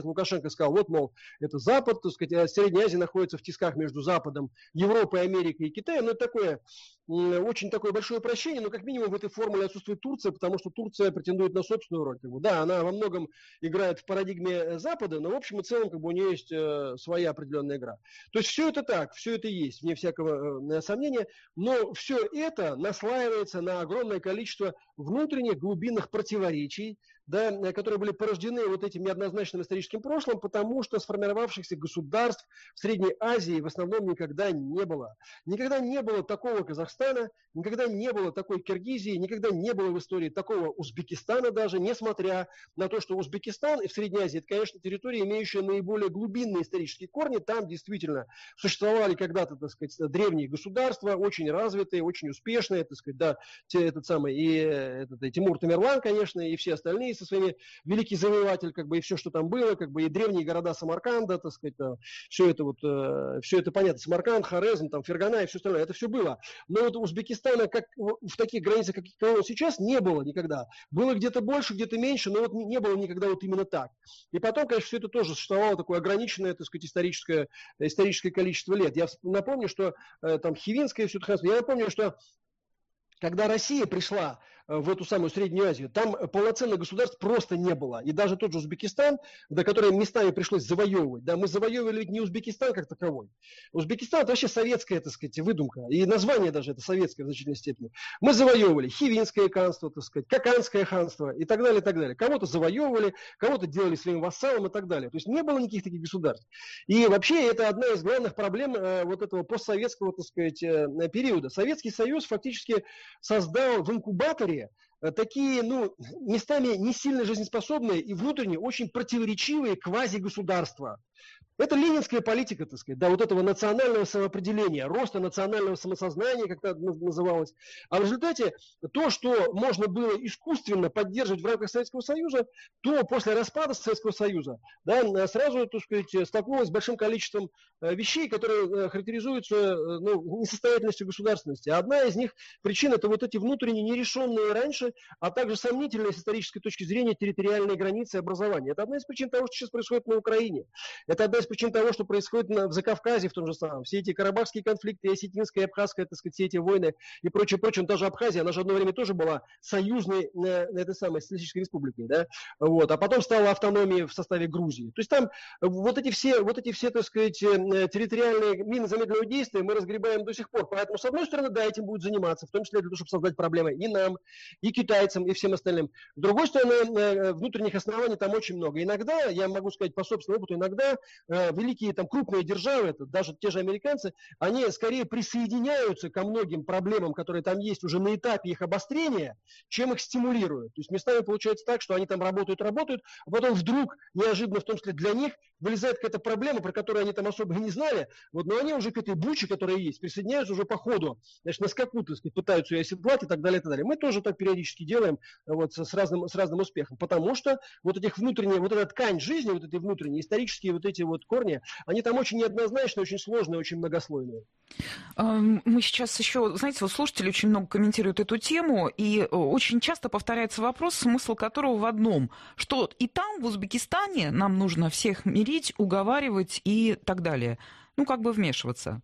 Лукашенко сказал, вот, мол, это Запад, так сказать, Средняя Азия находится в тисках между Западом, Европой, Америкой и Китаем. Ну, это такое, очень такое большое упрощение, но как минимум в этой формуле отсутствует Турция, потому что Турция претендует на собственную роль. Как бы. Да, она во многом играет в парадигме Запада, но в общем и целом как бы, у нее есть э, своя определенная игра. То есть все это так, все это есть, вне всякого э, сомнения, но все это наслаивается на огромное количество внутренних глубинных противоречий, да, которые были порождены вот этим неоднозначным историческим прошлым, потому что сформировавшихся государств в Средней Азии в основном никогда не было. Никогда не было такого Казахстана, никогда не было такой Киргизии, никогда не было в истории такого Узбекистана даже, несмотря на то, что Узбекистан и в Средней Азии, это, конечно, территория, имеющая наиболее глубинные исторические корни, там действительно существовали когда-то, так сказать, древние государства, очень развитые, очень успешные, так сказать, да, те, этот самый, и, этот, и Тимур Тамерлан, конечно, и все остальные со своими великий завоеватель, как бы, и все, что там было, как бы, и древние города Самарканда, так сказать, да, все это вот, э, все это понятно, Самарканд, Хорезм, там, Фергана и все остальное, это все было. Но вот Узбекистана, как в таких границах, как сейчас, не было никогда. Было где-то больше, где-то меньше, но вот не было никогда вот именно так. И потом, конечно, все это тоже существовало такое ограниченное, так сказать, историческое, историческое количество лет. Я напомню, что э, там Хивинское все это хранство, я напомню, что когда Россия пришла в эту самую Среднюю Азию, там полноценных государств просто не было. И даже тот же Узбекистан, до которого местами пришлось завоевывать, да, мы завоевывали ведь не Узбекистан как таковой. Узбекистан – это вообще советская, так сказать, выдумка. И название даже это советское в значительной степени. Мы завоевывали Хивинское ханство, так сказать, Каканское ханство и так далее, и так далее. Кого-то завоевывали, кого-то делали своим вассалом и так далее. То есть не было никаких таких государств. И вообще это одна из главных проблем э, вот этого постсоветского, так сказать, э, периода. Советский Союз фактически создал в инкубаторе такие, ну, местами не сильно жизнеспособные и внутренне очень противоречивые квазигосударства. Это ленинская политика, так сказать, да, вот этого национального самоопределения, роста национального самосознания, как это называлось. А в результате то, что можно было искусственно поддерживать в рамках Советского Союза, то после распада Советского Союза, да, сразу, так сказать, столкнулось с большим количеством вещей, которые характеризуются, ну, несостоятельностью государственности. Одна из них причин – это вот эти внутренне нерешенные раньше, а также сомнительные с исторической точки зрения территориальные границы образования. Это одна из причин того, что сейчас происходит на Украине. Это одна из причин того, что происходит на, в Закавказье в том же самом. Все эти карабахские конфликты, осетинская, абхазская, так сказать, все эти войны и прочее, прочее. Даже Абхазия, она же одно время тоже была союзной э, этой самой социалистической республикой, да? Вот. А потом стала автономией в составе Грузии. То есть там вот эти все, вот эти все, так сказать, территориальные мины замедленного действия мы разгребаем до сих пор. Поэтому, с одной стороны, да, этим будут заниматься, в том числе для того, чтобы создать проблемы и нам, и китайцам, и всем остальным. С другой стороны, внутренних оснований там очень много. Иногда, я могу сказать по собственному опыту, иногда великие там крупные державы, это даже те же американцы, они скорее присоединяются ко многим проблемам, которые там есть уже на этапе их обострения, чем их стимулируют. То есть местами получается так, что они там работают, работают, а потом вдруг, неожиданно, в том числе для них, вылезает какая-то проблема, про которую они там особо не знали, вот, но они уже к этой буче, которая есть, присоединяются уже по ходу, значит, на скаку, так сказать, пытаются ее оседлать и так далее, и так далее. Мы тоже так периодически делаем вот, с, разным, с разным успехом, потому что вот этих внутренних, вот эта ткань жизни, вот эти внутренние, исторические вот эти вот корни, они там очень неоднозначные, очень сложные, очень многослойные. Мы сейчас еще, знаете, вот слушатели очень много комментируют эту тему, и очень часто повторяется вопрос, смысл которого в одном, что и там, в Узбекистане, нам нужно всех мирить, уговаривать и так далее. Ну, как бы вмешиваться.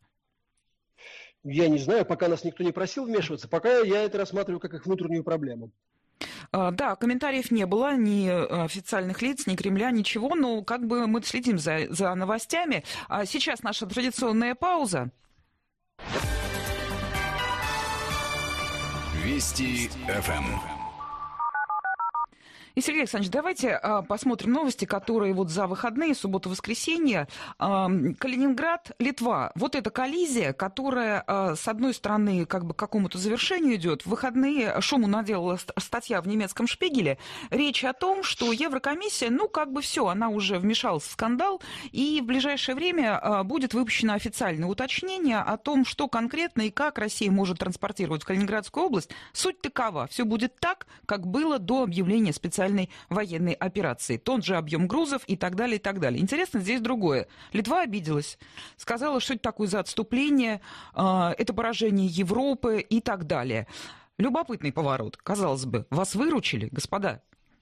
Я не знаю, пока нас никто не просил вмешиваться, пока я это рассматриваю как их внутреннюю проблему. Да, комментариев не было, ни официальных лиц, ни Кремля, ничего, но как бы мы следим за, за новостями. А сейчас наша традиционная пауза. Вести эф эм. И, Сергей Александрович, давайте а, посмотрим новости, которые вот за выходные, субботу-воскресенье. А, Калининград, Литва. Вот эта коллизия, которая, а, с одной стороны, как бы к какому-то завершению идет. В выходные шуму наделала статья в немецком «Шпигеле». Речь о том, что Еврокомиссия, ну, как бы все, она уже вмешалась в скандал, и в ближайшее время а, будет выпущено официальное уточнение о том, что конкретно и как Россия может транспортировать в Калининградскую область. Суть такова. Все будет так, как было до объявления специальной военной операции. Тот же объем грузов и так далее, и так далее. Интересно здесь другое. Литва обиделась. Сказала, что это такое за отступление, это поражение Европы и так далее. Любопытный поворот. Казалось бы, вас выручили, господа.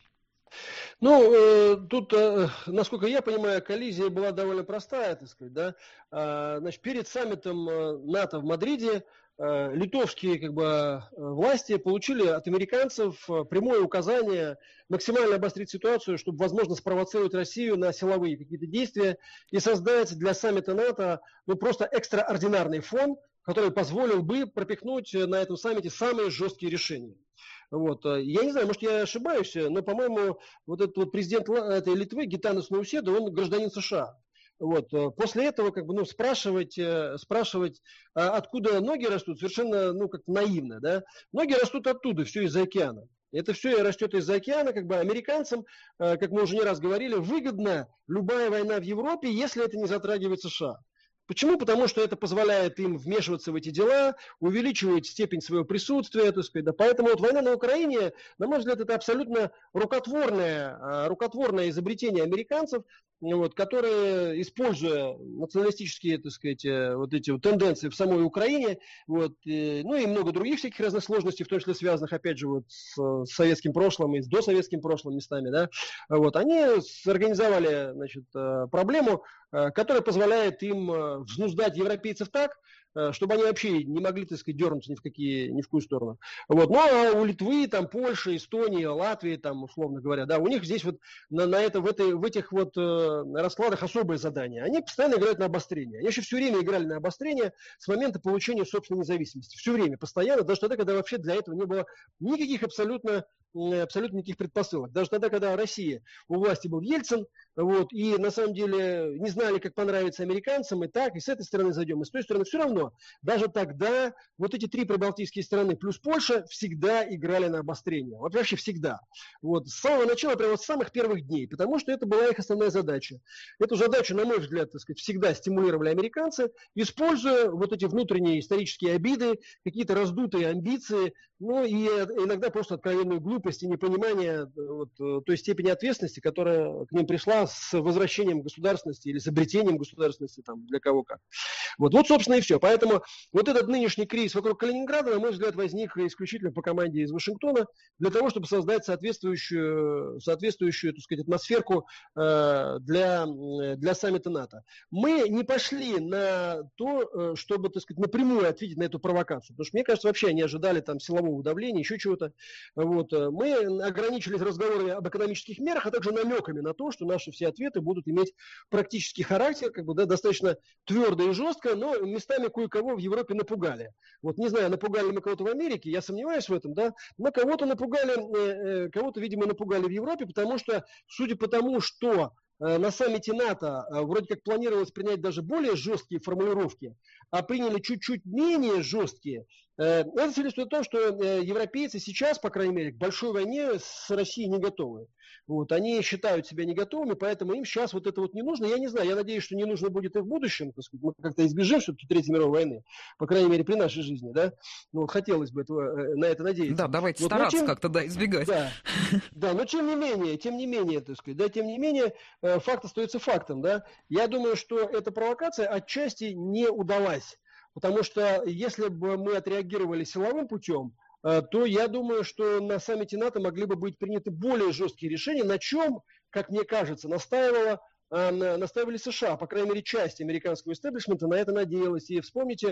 Ну, э, тут, э, насколько я понимаю, коллизия была довольно простая, так сказать, да. А, значит, перед саммитом э, НАТО в Мадриде э, литовские как бы, э, власти получили от американцев э, прямое указание максимально обострить ситуацию, чтобы, возможно, спровоцировать Россию на силовые какие-то действия и создать для саммита НАТО ну, просто экстраординарный фон, который позволил бы пропихнуть на этом саммите самые жесткие решения. Вот. Я не знаю, может, я ошибаюсь, но, по-моему, вот этот вот президент этой Литвы, Гитанас Науседа, он гражданин США. Вот. После этого как бы, ну, спрашивать, спрашивать, откуда ноги растут, совершенно ну, как наивно. Да? Ноги растут оттуда, все из-за океана. Это все растет из-за океана, как бы американцам, как мы уже не раз говорили, выгодна любая война в Европе, если это не затрагивает США. Почему? Потому что это позволяет им вмешиваться в эти дела, увеличивать степень своего присутствия, так сказать. Да. Поэтому вот война на Украине, на мой взгляд, это абсолютно рукотворное, рукотворное изобретение американцев, вот, которые, используя националистические, так сказать, вот эти вот тенденции в самой Украине, вот, и, ну и много других всяких разных сложностей, в том числе связанных, опять же, вот, с, с советским прошлым и с досоветским прошлым местами, да, вот, они сорганизовали, значит, проблему, которая позволяет им взнуздать европейцев так, чтобы они вообще не могли, так сказать, дернуться ни в, какие, ни в какую сторону. Вот. Ну, а у Литвы, там, Польши, Эстонии, Латвии, там, условно говоря, да, у них здесь вот на, на это, в, этой, в этих вот э, раскладах особое задание. Они постоянно играют на обострение. Они еще все время играли на обострение с момента получения собственной независимости. Все время, постоянно, даже тогда, когда вообще для этого не было никаких абсолютно, абсолютно никаких предпосылок. Даже тогда, когда Россия, у власти был Ельцин, вот, и на самом деле не знали, как понравится американцам, и так, и с этой стороны зайдем, и с той стороны, все равно. Даже тогда вот эти три прибалтийские страны плюс Польша всегда играли на обострение. Вот вообще всегда. Вот, с самого начала, прямо с самых первых дней, потому что это была их основная задача. Эту задачу, на мой взгляд, так сказать, всегда стимулировали американцы, используя вот эти внутренние исторические обиды, какие-то раздутые амбиции, ну и иногда просто откровенную глупость и непонимание вот, той степени ответственности, которая к ним пришла с возвращением государственности или с обретением государственности, там, для кого как. Вот, вот, собственно, и все. Поэтому вот этот нынешний кризис вокруг Калининграда, на мой взгляд, возник исключительно по команде из Вашингтона для того, чтобы создать соответствующую, соответствующую, так сказать, атмосферку э, для, для саммита НАТО. Мы не пошли на то, чтобы, так сказать, напрямую ответить на эту провокацию, потому что, мне кажется, вообще они ожидали там силового удавления, еще чего-то. Вот. Мы ограничились разговорами об экономических мерах, а также намеками на то, что наши все ответы будут иметь практический характер, как бы, да, достаточно твердо и жестко, но местами кое-кого в Европе напугали. Вот не знаю, напугали ли мы кого-то в Америке, я сомневаюсь в этом, да, но кого-то напугали, кого-то, видимо, напугали в Европе, потому что, судя по тому, что на саммите НАТО вроде как планировалось принять даже более жесткие формулировки, а приняли чуть-чуть менее жесткие, это свидетельствует о том, что европейцы сейчас, по крайней мере, к большой войне с Россией не готовы. Вот, они считают себя не готовыми, поэтому им сейчас вот это вот не нужно. Я не знаю, я надеюсь, что не нужно будет и в будущем. Так сказать, мы как-то избежим все-таки Третьей мировой войны, по крайней мере, при нашей жизни, да. Ну, вот хотелось бы этого, на это надеяться. Да, давайте вот, стараться тем, как-то, да, избегать. Да, да, но тем не менее, тем не менее, так сказать, да, тем не менее, факт остается фактом, да. Я думаю, что эта провокация отчасти не удалась, потому что если бы мы отреагировали силовым путем, то я думаю, что на саммите НАТО могли бы быть приняты более жесткие решения, на чем, как мне кажется, настаивала, настаивали США, по крайней мере, часть американского истеблишмента на это надеялась. И вспомните,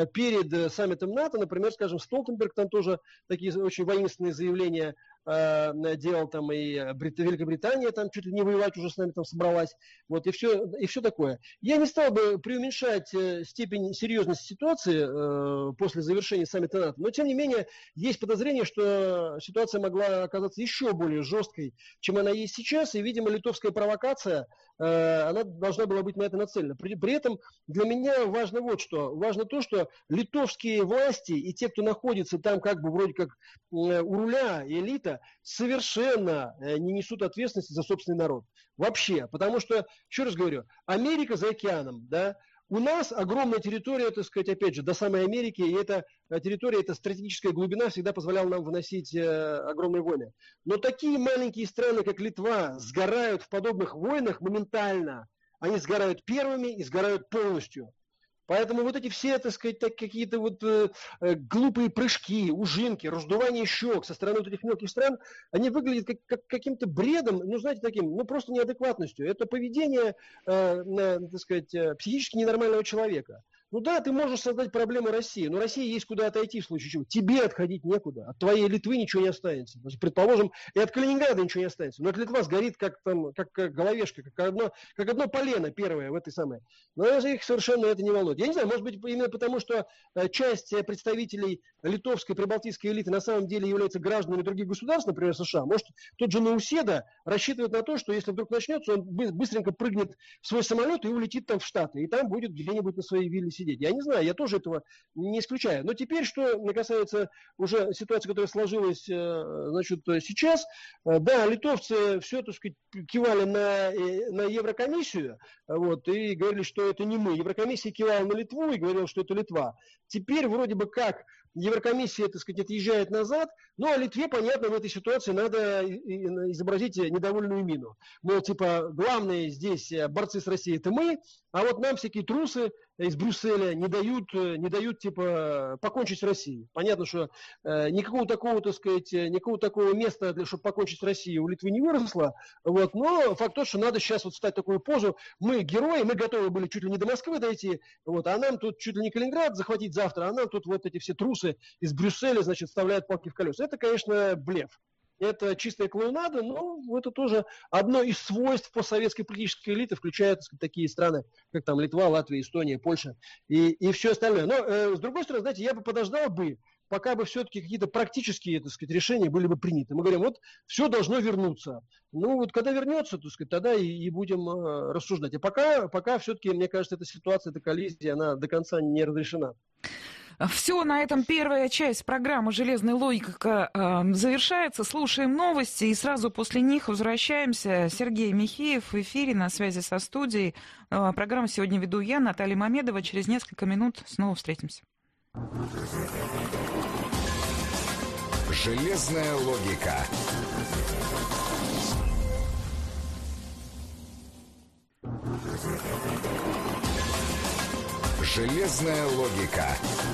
перед саммитом НАТО, например, скажем, Столтенберг там тоже такие очень воинственные заявления делал, там и Великобритания там чуть ли не воевать уже с нами там собралась, вот, и все, и все такое. Я не стал бы преуменьшать степень серьезности ситуации э, после завершения саммита НАТО, но тем не менее есть подозрение, что ситуация могла оказаться еще более жесткой, чем она есть сейчас, и, видимо, литовская провокация, э, она должна была быть на это нацелена. При, при этом для меня важно вот что, важно то, что литовские власти и те, кто находится там как бы вроде как э, у руля, элита, совершенно не несут ответственности за собственный народ. Вообще. Потому что, еще раз говорю, Америка за океаном, да, у нас огромная территория, так сказать, опять же, до самой Америки, и эта территория, эта стратегическая глубина всегда позволяла нам выносить э, огромные войны. Но такие маленькие страны, как Литва, сгорают в подобных войнах моментально. Они сгорают первыми и сгорают полностью. Поэтому вот эти все, так сказать, так, какие-то вот э, глупые прыжки, ужинки, раздувание щек со стороны вот этих мелких стран, они выглядят как, как каким-то бредом, ну, знаете, таким, ну, просто неадекватностью. Это поведение, э, э, так сказать, психически ненормального человека. Ну да, ты можешь создать проблемы России, но России есть куда отойти в случае чего. Тебе отходить некуда. От твоей Литвы ничего не останется. Предположим, и от Калининграда ничего не останется. Но от Литва сгорит как, там, как, как головешка, как одно, как одно полено первое в этой самой. Но их совершенно это не волнует. Я не знаю, может быть, именно потому, что часть представителей литовской прибалтийской элиты на самом деле являются гражданами других государств, например, США. Может, тот же Науседа рассчитывает на то, что если вдруг начнется, он быстренько прыгнет в свой самолет и улетит там в Штаты. И там будет где-нибудь на своей вилле сидеть. Я не знаю, я тоже этого не исключаю. Но теперь, что касается уже ситуации, которая сложилась, значит, сейчас, да, литовцы все, так сказать, кивали на, на Еврокомиссию, вот, и говорили, что это не мы. Еврокомиссия кивала на Литву и говорила, что это Литва. Теперь вроде бы как Еврокомиссия, так сказать, отъезжает назад, ну а Литве, понятно, в этой ситуации надо изобразить недовольную мину. Мол, типа, главные здесь борцы с Россией это мы, а вот нам всякие трусы из Брюсселя не дают, не дают типа, покончить с Россией. Понятно, что э, никакого такого, так сказать, никакого такого места, для, чтобы покончить с Россией, у Литвы не выросло, вот, но факт тот, что надо сейчас вот встать в такую позу, мы герои, мы готовы были чуть ли не до Москвы дойти, вот, а нам тут чуть ли не Калининград захватить завтра, а нам тут вот эти все трусы из Брюсселя, значит, вставляют палки в колеса. Это, конечно, блеф. Это чистая клоунада, но это тоже одно из свойств постсоветской политической элиты, включая, так сказать, такие страны, как там Литва, Латвия, Эстония, Польша и, и все остальное. Но, э, с другой стороны, знаете, я бы подождал бы, пока бы все-таки какие-то практические, так сказать, решения были бы приняты. Мы говорим, вот все должно вернуться. Ну вот когда вернется, так сказать, тогда и, и будем э, рассуждать. А пока, пока все-таки, мне кажется, эта ситуация, эта коллизия, она до конца не разрешена. Все, на этом первая часть программы «Железная логика» э, завершается. Слушаем новости и сразу после них возвращаемся. Сергей Михеев в эфире на связи со студией. Э, программу сегодня веду я, Наталья Мамедова. Через несколько минут снова встретимся. «Железная логика». «Железная логика».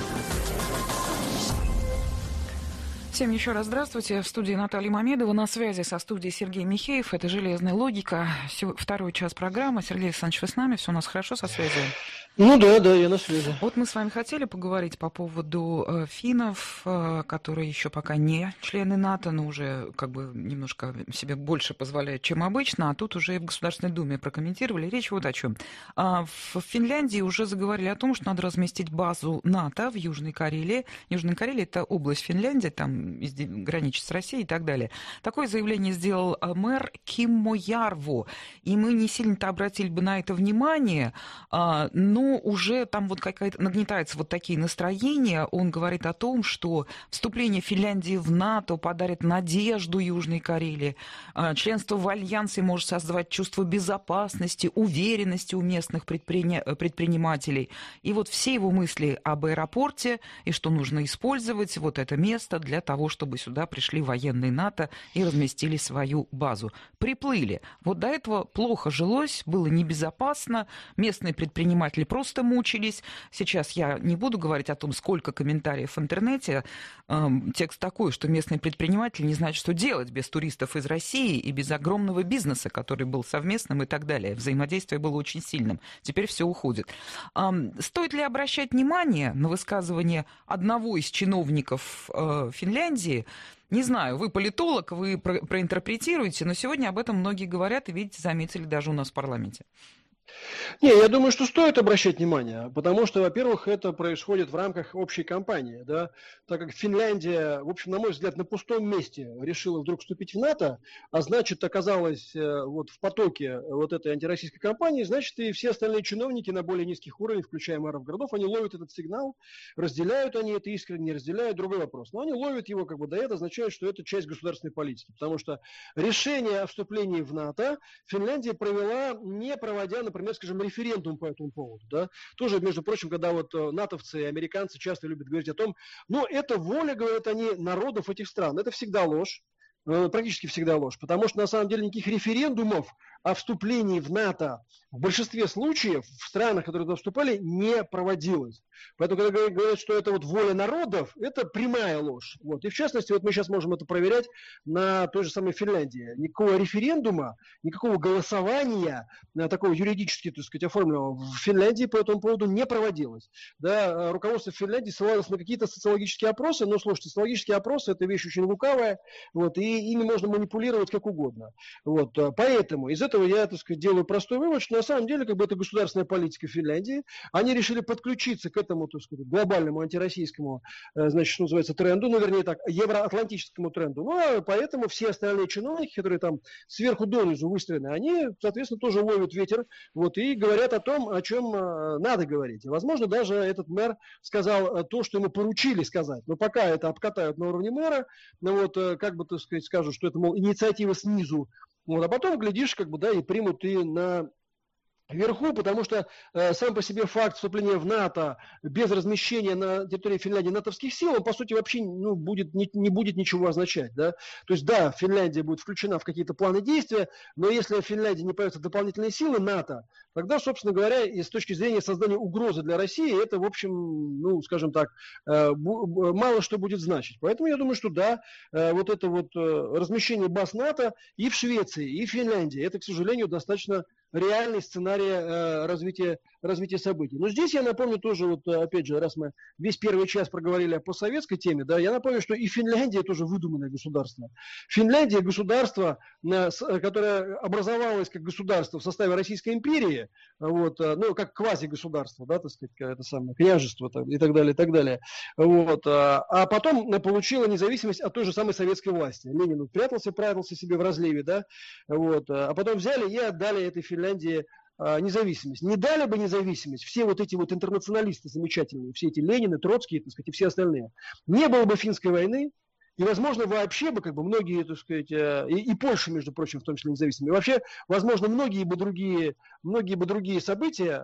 Всем еще раз здравствуйте. В студии Наталья Мамедова. На связи со студией Сергей Михеев. Это «Железная логика». Второй час программы. Сергей Александрович, вы с нами? Все у нас хорошо со связью? Ну да, да, я на связи. Вот мы с вами хотели поговорить по поводу э, финнов, э, которые еще пока не члены НАТО, но уже как бы немножко себе больше позволяют, чем обычно. А тут уже и в Государственной Думе прокомментировали. Речь вот о чем. А в Финляндии уже заговорили о том, что надо разместить базу НАТО в Южной Карелии. Южная Карелия – это область Финляндии, там граничит с Россией и так далее. Такое заявление сделал мэр Киммо Ярво. И мы не сильно-то обратили бы на это внимание, а, но уже там вот какая-то нагнетаются вот такие настроения. Он говорит о том, что вступление Финляндии в НАТО подарит надежду Южной Карелии. А, членство в Альянсе может создавать чувство безопасности, уверенности у местных предприня... предпринимателей. И вот все его мысли об аэропорте и что нужно использовать вот это место для того, чтобы сюда пришли военные НАТО и разместили свою базу. Приплыли. Вот до этого плохо жилось, было небезопасно, местные предприниматели просто мучились. Сейчас я не буду говорить о том, сколько комментариев в интернете. Эм, текст такой, что местные предприниматели не знают, что делать без туристов из России и без огромного бизнеса, который был совместным и так далее. Взаимодействие было очень сильным. Теперь все уходит. Эм, стоит ли обращать внимание на высказывание одного из чиновников э, Финляндии? Не знаю, вы политолог, вы про- проинтерпретируете, но сегодня об этом многие говорят и, видите, заметили даже у нас в парламенте. Не, я думаю, что стоит обращать внимание, потому что, во-первых, это происходит в рамках общей кампании, да, так как Финляндия, в общем, на мой взгляд, на пустом месте решила вдруг вступить в НАТО, а значит, оказалась вот в потоке вот этой антироссийской кампании, значит, и все остальные чиновники на более низких уровнях, включая мэров городов, они ловят этот сигнал, разделяют они это искренне, не разделяют, другой вопрос. Но они ловят его, как бы, да, это означает, что это часть государственной политики, потому что решение о вступлении в НАТО Финляндия провела, не проводя, например, скажем, референдум по этому поводу, да, тоже, между прочим, когда вот натовцы и американцы часто любят говорить о том, ну, это воля, говорят они, народов этих стран, это всегда ложь, практически всегда ложь, потому что на самом деле никаких референдумов о вступлении в НАТО в большинстве случаев в странах, которые туда вступали, не проводилось. Поэтому, когда говорят, что это вот воля народов, это прямая ложь. Вот. И в частности, вот мы сейчас можем это проверять на той же самой Финляндии. Никакого референдума, никакого голосования, такого юридически, так сказать, оформленного в Финляндии по этому поводу не проводилось. Да, руководство Финляндии ссылалось на какие-то социологические опросы, но, слушайте, социологические опросы – это вещь очень лукавая, вот, и ими можно манипулировать как угодно. Вот. Поэтому из этого я, так сказать, делаю простой вывод, что на самом деле как бы это государственная политика Финляндии. Они решили подключиться к этому, так сказать, глобальному антироссийскому, значит, что называется, тренду, ну, вернее так, евроатлантическому тренду. Ну, а поэтому все остальные чиновники, которые там сверху донизу выстроены, они, соответственно, тоже ловят ветер, вот, и говорят о том, о чем надо говорить. И, возможно, даже этот мэр сказал то, что ему поручили сказать. Но пока это обкатают на уровне мэра, ну, вот, как бы, так сказать, скажут, что это, мол, инициатива снизу. Вот, а потом, глядишь, как бы, да, и примут и на вверху, потому что э, сам по себе факт вступления в НАТО без размещения на территории Финляндии натовских сил, он, по сути, вообще ну, будет, не, не будет ничего означать. Да? То есть, да, Финляндия будет включена в какие-то планы действия, но если в Финляндии не появятся дополнительные силы НАТО, тогда, собственно говоря, и с точки зрения создания угрозы для России, это, в общем, ну, скажем так, э, бу- мало что будет значить. Поэтому я думаю, что да, э, вот это вот э, размещение баз НАТО и в Швеции, и в Финляндии, это, к сожалению, достаточно реальный сценарий э, развития, развития событий. Но здесь я напомню тоже, вот опять же, раз мы весь первый час проговорили о постсоветской теме, да, я напомню, что и Финляндия тоже выдуманное государство. Финляндия государство, э, с, которое образовалось как государство в составе Российской империи, вот, э, ну, как квази-государство, да, так сказать, это самое, княжество там, и так далее, и так далее. Вот, э, а потом получило независимость от той же самой советской власти. Ленин прятался, прятался себе в разливе, да, вот, а потом взяли и отдали этой Финляндии Финляндии а, независимость. Не дали бы независимость все вот эти вот интернационалисты замечательные, все эти Ленины, Троцкие, так сказать, и все остальные. Не было бы финской войны, и, возможно, вообще бы, как бы, многие, так сказать, и, и Польша, между прочим, в том числе независимые, вообще, возможно, многие бы другие, многие бы другие события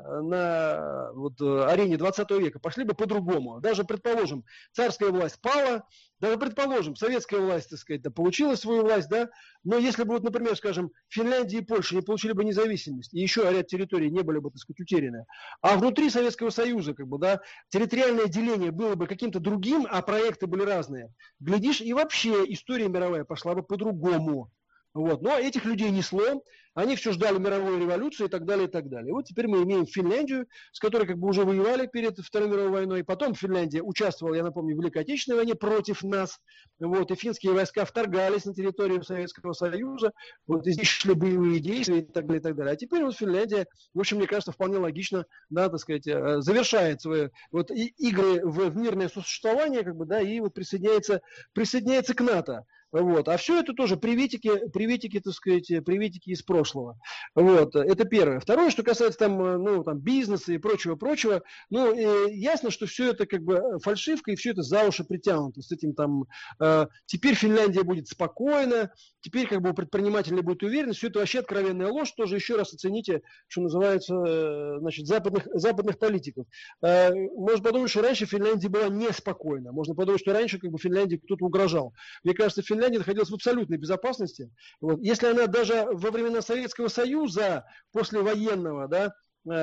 на вот, арене двадцатого века пошли бы по-другому. Даже, предположим, царская власть пала, даже, предположим, советская власть, так сказать, да, получила свою власть, да, но если бы, вот, например, скажем, Финляндия и Польша не получили бы независимость, и еще ряд территорий не были бы, так сказать, утеряны, а внутри Советского Союза, как бы, да, территориальное деление было бы каким-то другим, а проекты были разные, глядишь, и вообще история мировая пошла бы по-другому. Вот. Но этих людей несло, они все ждали мировой революции и так далее, и так далее. И вот теперь мы имеем Финляндию, с которой как бы уже воевали перед Второй мировой войной. Потом Финляндия участвовала, я напомню, в Великой Отечественной войне против нас. Вот. И финские войска вторгались на территорию Советского Союза. Вот. И здесь шли боевые действия и так далее, и так далее. А теперь вот Финляндия, в общем, мне кажется, вполне логично, да, так сказать, завершает свои вот, и, игры в, в мирное существование, как бы, да, и вот присоединяется, присоединяется к НАТО. Вот. А все это тоже приветики, приветики, так сказать, приветики из прошлого. Вот. Это первое. Второе, что касается там, ну, там, бизнеса и прочего-прочего, ну, э, ясно, что все это как бы фальшивка и все это за уши притянуто. С этим там, э, теперь Финляндия будет спокойна, теперь как бы у предпринимателей будет уверенность, все это вообще откровенная ложь. Тоже еще раз оцените, что называется, э, значит, западных, западных политиков. Э, можно подумать, что раньше Финляндия была неспокойна. Можно подумать, что раньше как бы Финляндии кто-то угражал. Мне кажется, Финляндия Финляндия находилась в абсолютной безопасности. Вот. Если она даже во времена Советского Союза, послевоенного, да,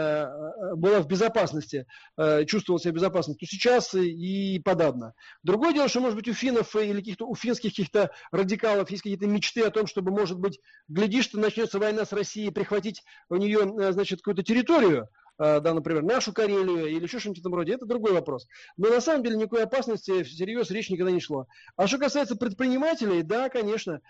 была в безопасности, чувствовала себя в безопасности, то сейчас и подавно. Другое дело, что, может быть, у финнов или каких-то, у финских каких-то радикалов есть какие-то мечты о том, чтобы, может быть, глядишь, что начнется война с Россией, прихватить у нее, значит, какую-то территорию, да, например, нашу Карелию или еще что-нибудь в этом роде, это другой вопрос. Но на самом деле никакой опасности всерьез речь никогда не шло. А что касается предпринимателей, да, конечно,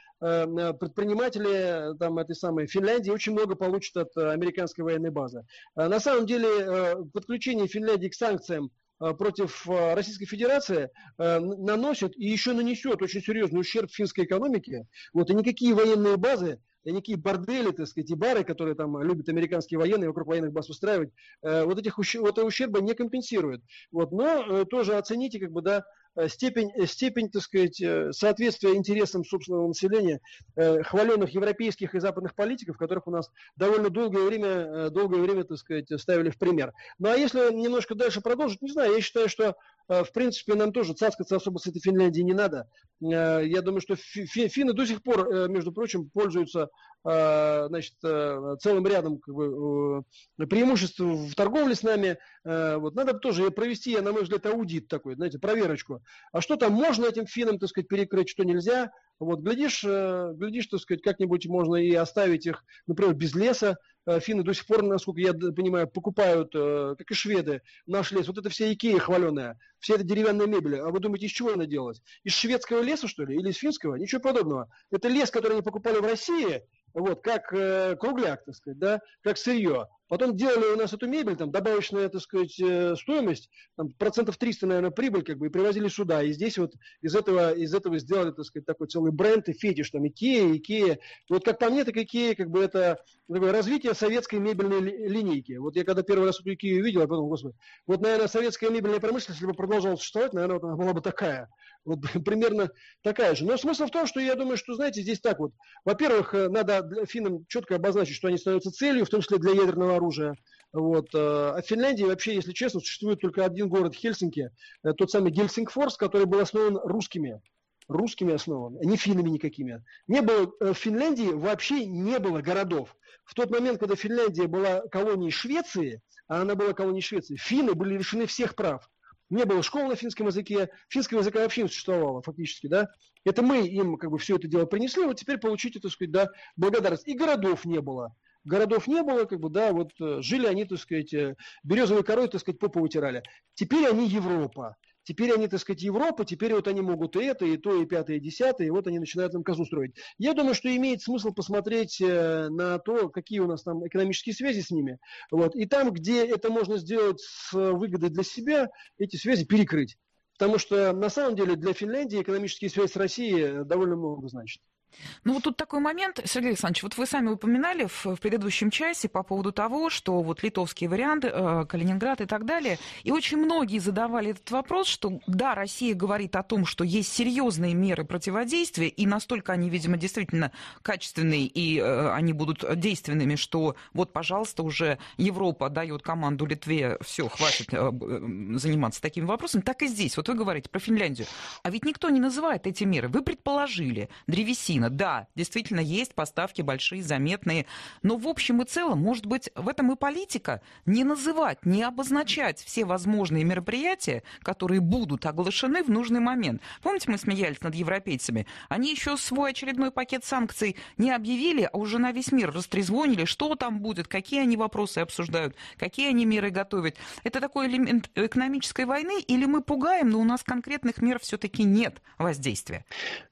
предприниматели там, этой самой Финляндии очень много получат от американской военной базы. На самом деле подключение Финляндии к санкциям против Российской Федерации наносит и еще нанесет очень серьезный ущерб финской экономике. Вот, и никакие военные базы, и никакие бордели, так сказать, и бары, которые там любят американские военные вокруг военных баз устраивать, вот этих вот этого ущерба не компенсируют. Вот, но тоже оцените, как бы, да, степень, степень, так сказать, соответствия интересам собственного населения хваленных европейских и западных политиков, которых у нас довольно долгое время, долгое время, так сказать, ставили в пример. Ну а если немножко дальше продолжить, не знаю, я считаю, что в принципе, нам тоже цацкаться особо с этой Финляндией не надо. Я думаю, что финны до сих пор, между прочим, пользуются, значит, целым рядом как бы преимуществ в торговле с нами. Вот надо тоже провести, на мой взгляд, аудит такой, знаете, проверочку. А что там можно этим финнам, так сказать, перекрыть, что нельзя? Вот, глядишь, глядишь, так сказать, как-нибудь можно и оставить их, например, без леса. Финны до сих пор, насколько я понимаю, покупают, как и шведы, наш лес. Вот это вся Икея хваленая, вся эта деревянная мебель. А вы думаете, из чего она делалась? Из шведского леса, что ли? Или из финского? Ничего подобного. Это лес, который они покупали в России, вот, как э, кругляк, так сказать, да, как сырье. Потом делали у нас эту мебель, там, добавочная, так сказать, э, стоимость, там, процентов триста, наверное, прибыль, как бы, и привозили сюда. И здесь вот из этого, из этого сделали, так сказать, такой целый бренд и фетиш, там, Икея, Икея. И вот как по мне, так Икея, как бы, это такое развитие советской мебельной ли, линейки. Вот я когда первый раз эту Икею увидел, я подумал, господи, вот, наверное, советская мебельная промышленность, если бы продолжала существовать, наверное, вот она была бы такая. Вот примерно такая же. Но смысл в том, что я думаю, что, знаете, здесь так вот. Во-первых, надо финнам четко обозначить, что они становятся целью, в том числе для ядерного оружия. Вот. А в Финляндии вообще, если честно, существует только один город Хельсинки, тот самый Гельсингфорс, который был основан русскими. Русскими основан, а не финнами никакими. Не было, в Финляндии вообще не было городов. В тот момент, когда Финляндия была колонией Швеции, а она была колонией Швеции, финны были лишены всех прав. Не было школ на финском языке, финского языка вообще не существовало фактически, да. Это мы им как бы все это дело принесли, вот теперь получите, так сказать, да, благодарность. И городов не было. Городов не было, как бы, да, вот жили они, так сказать, березовой корой, так сказать, попу вытирали. Теперь они Европа. Теперь они, так сказать, Европа, теперь вот они могут и это, и то, и пятое, и десятое, и вот они начинают там козу строить. Я думаю, что имеет смысл посмотреть на то, какие у нас там экономические связи с ними. Вот. И там, где это можно сделать с выгодой для себя, эти связи перекрыть. Потому что на самом деле для Финляндии экономические связи с Россией довольно много значат. Ну вот тут такой момент, Сергей Александрович, вот вы сами упоминали в, в предыдущем часе по поводу того, что вот литовские варианты, э, Калининград и так далее, и очень многие задавали этот вопрос, что да, Россия говорит о том, что есть серьезные меры противодействия, и настолько они, видимо, действительно качественные, и э, они будут действенными, что вот, пожалуйста, уже Европа дает команду Литве, все, хватит э, заниматься такими вопросами, так и здесь. Вот вы говорите про Финляндию, а ведь никто не называет эти меры. Вы предположили, древесина. Да, действительно, есть поставки большие, заметные. Но в общем и целом, может быть, в этом и политика не называть, не обозначать все возможные мероприятия, которые будут оглашены в нужный момент. Помните, мы смеялись над европейцами? Они еще свой очередной пакет санкций не объявили, а уже на весь мир растрезвонили, что там будет, какие они вопросы обсуждают, какие они меры готовят. Это такой элемент экономической войны, или мы пугаем, но у нас конкретных мер все-таки нет воздействия?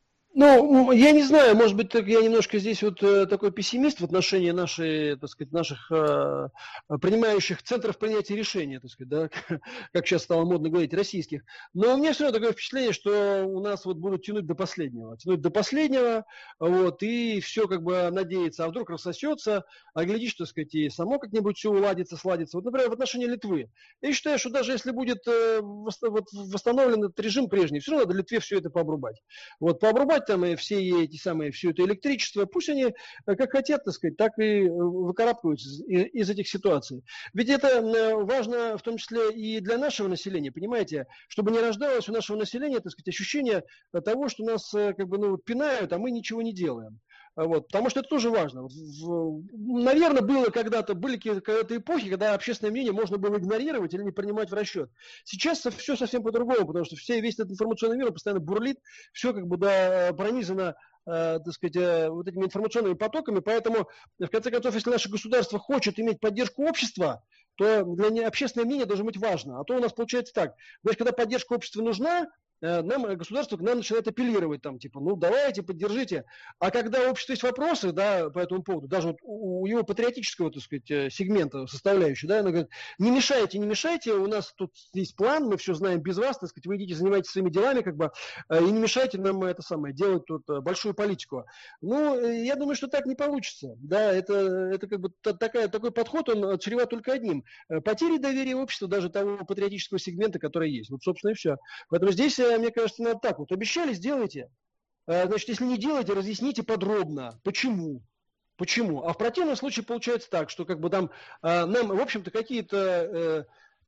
Ну, я не знаю, может быть, я немножко здесь вот такой пессимист в отношении нашей, так сказать, наших э, принимающих центров принятия решений, так сказать, да, как сейчас стало модно говорить, российских. Но у меня все равно такое впечатление, что у нас вот будут тянуть до последнего, тянуть до последнего, вот, и все как бы надеяться, а вдруг рассосется, а глядишь, так сказать, и само как-нибудь все уладится, сладится. Вот, например, в отношении Литвы. Я считаю, что даже если будет э, восстановлен этот режим прежний, все равно надо Литве все это пообрубать. Вот, пообрубать там и все эти самые, все это электричество, пусть они как хотят, так сказать, так и выкарабкиваются из, из этих ситуаций. Ведь это важно в том числе и для нашего населения, понимаете, чтобы не рождалось у нашего населения, так сказать, ощущение того, что нас как бы, ну, пинают, а мы ничего не делаем. Вот, потому что это тоже важно. Наверное, было когда-то, были когда-то эпохи, когда общественное мнение можно было игнорировать или не принимать в расчет. Сейчас все совсем по-другому, потому что все, весь этот информационный мир постоянно бурлит, все как бы да, пронизано, э, так сказать, э, вот этими информационными потоками, поэтому, в конце концов, если наше государство хочет иметь поддержку общества, то для не, общественное мнение должно быть важно. А то у нас получается так, значит, когда поддержка общества нужна, нам, государство к нам начинает апеллировать, там, типа, ну, давайте, поддержите. А когда у общества есть вопросы, да, по этому поводу, даже вот у его патриотического, так сказать, сегмента, составляющей, да, она говорит, не мешайте, не мешайте, у нас тут есть план, мы все знаем без вас, так сказать, вы идите, занимайтесь своими делами, как бы, и не мешайте нам это самое, делать тут большую политику. Ну, я думаю, что так не получится, да, это, это как бы такая, такой подход, он чреват только одним, потери доверия общества, даже того патриотического сегмента, который есть. Вот, собственно, и все. Поэтому здесь мне кажется, надо так вот. Обещали, сделайте. Значит, если не делаете, разъясните подробно. Почему? Почему? А в противном случае получается так, что как бы там нам, в общем-то, какие-то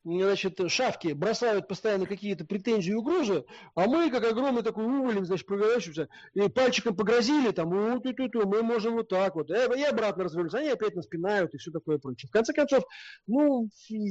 значит, шавки бросают постоянно какие-то претензии и угрозы, а мы, как огромный такой уволень, значит, поворачиваемся и пальчиком погрозили, там, вот, вот, вот, мы можем вот так вот, и обратно развернуться, они опять нас пинают и все такое прочее. В конце концов, ну,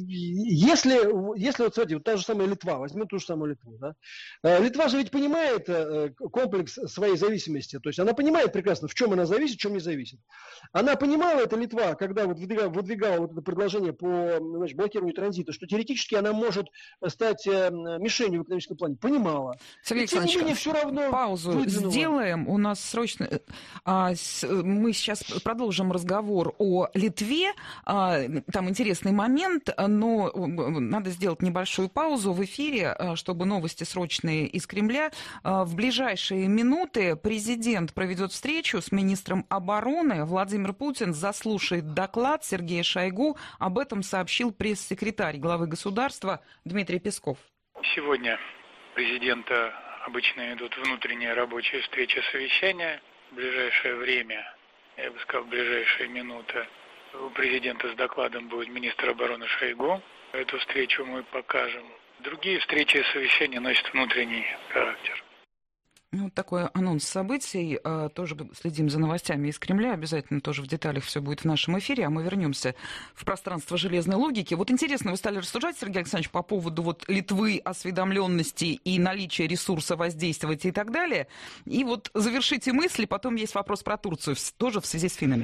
если, если вот, смотрите, вот та же самая Литва, возьмем ту же самую Литву, да? Литва же ведь понимает комплекс своей зависимости, то есть она понимает прекрасно, в чем она зависит, в чем не зависит. Она понимала, эта Литва, когда вот выдвигала, выдвигала вот это предложение по, значит, блокированию транзита, что теоретически она может стать мишенью в экономическом плане. Понимала. Сергей Александрович, все равно паузу выдвинула. Сделаем. У нас срочно... А, с... Мы сейчас продолжим разговор о Литве. А, там интересный момент, но надо сделать небольшую паузу в эфире, чтобы новости срочные из Кремля. А, в ближайшие минуты президент проведет встречу с министром обороны. Владимир Путин заслушает доклад Сергея Шойгу. Об этом сообщил пресс-секретарь главы государства Дмитрий Песков. Сегодня президента обычно идут внутренние рабочие встречи, совещания. В ближайшее время, я бы сказал, в ближайшие минуты, у президента с докладом будет министр обороны Шойгу. Эту встречу мы покажем. Другие встречи и совещания носят внутренний характер. Ну, вот такой анонс событий. Тоже следим за новостями из Кремля. Обязательно тоже в деталях все будет в нашем эфире. А мы вернемся в пространство железной логики. Вот интересно, вы стали рассуждать, Сергей Александрович, по поводу вот Литвы, осведомленности и наличия ресурса воздействовать и так далее. И вот завершите мысли, потом есть вопрос про Турцию, тоже в связи с финнами.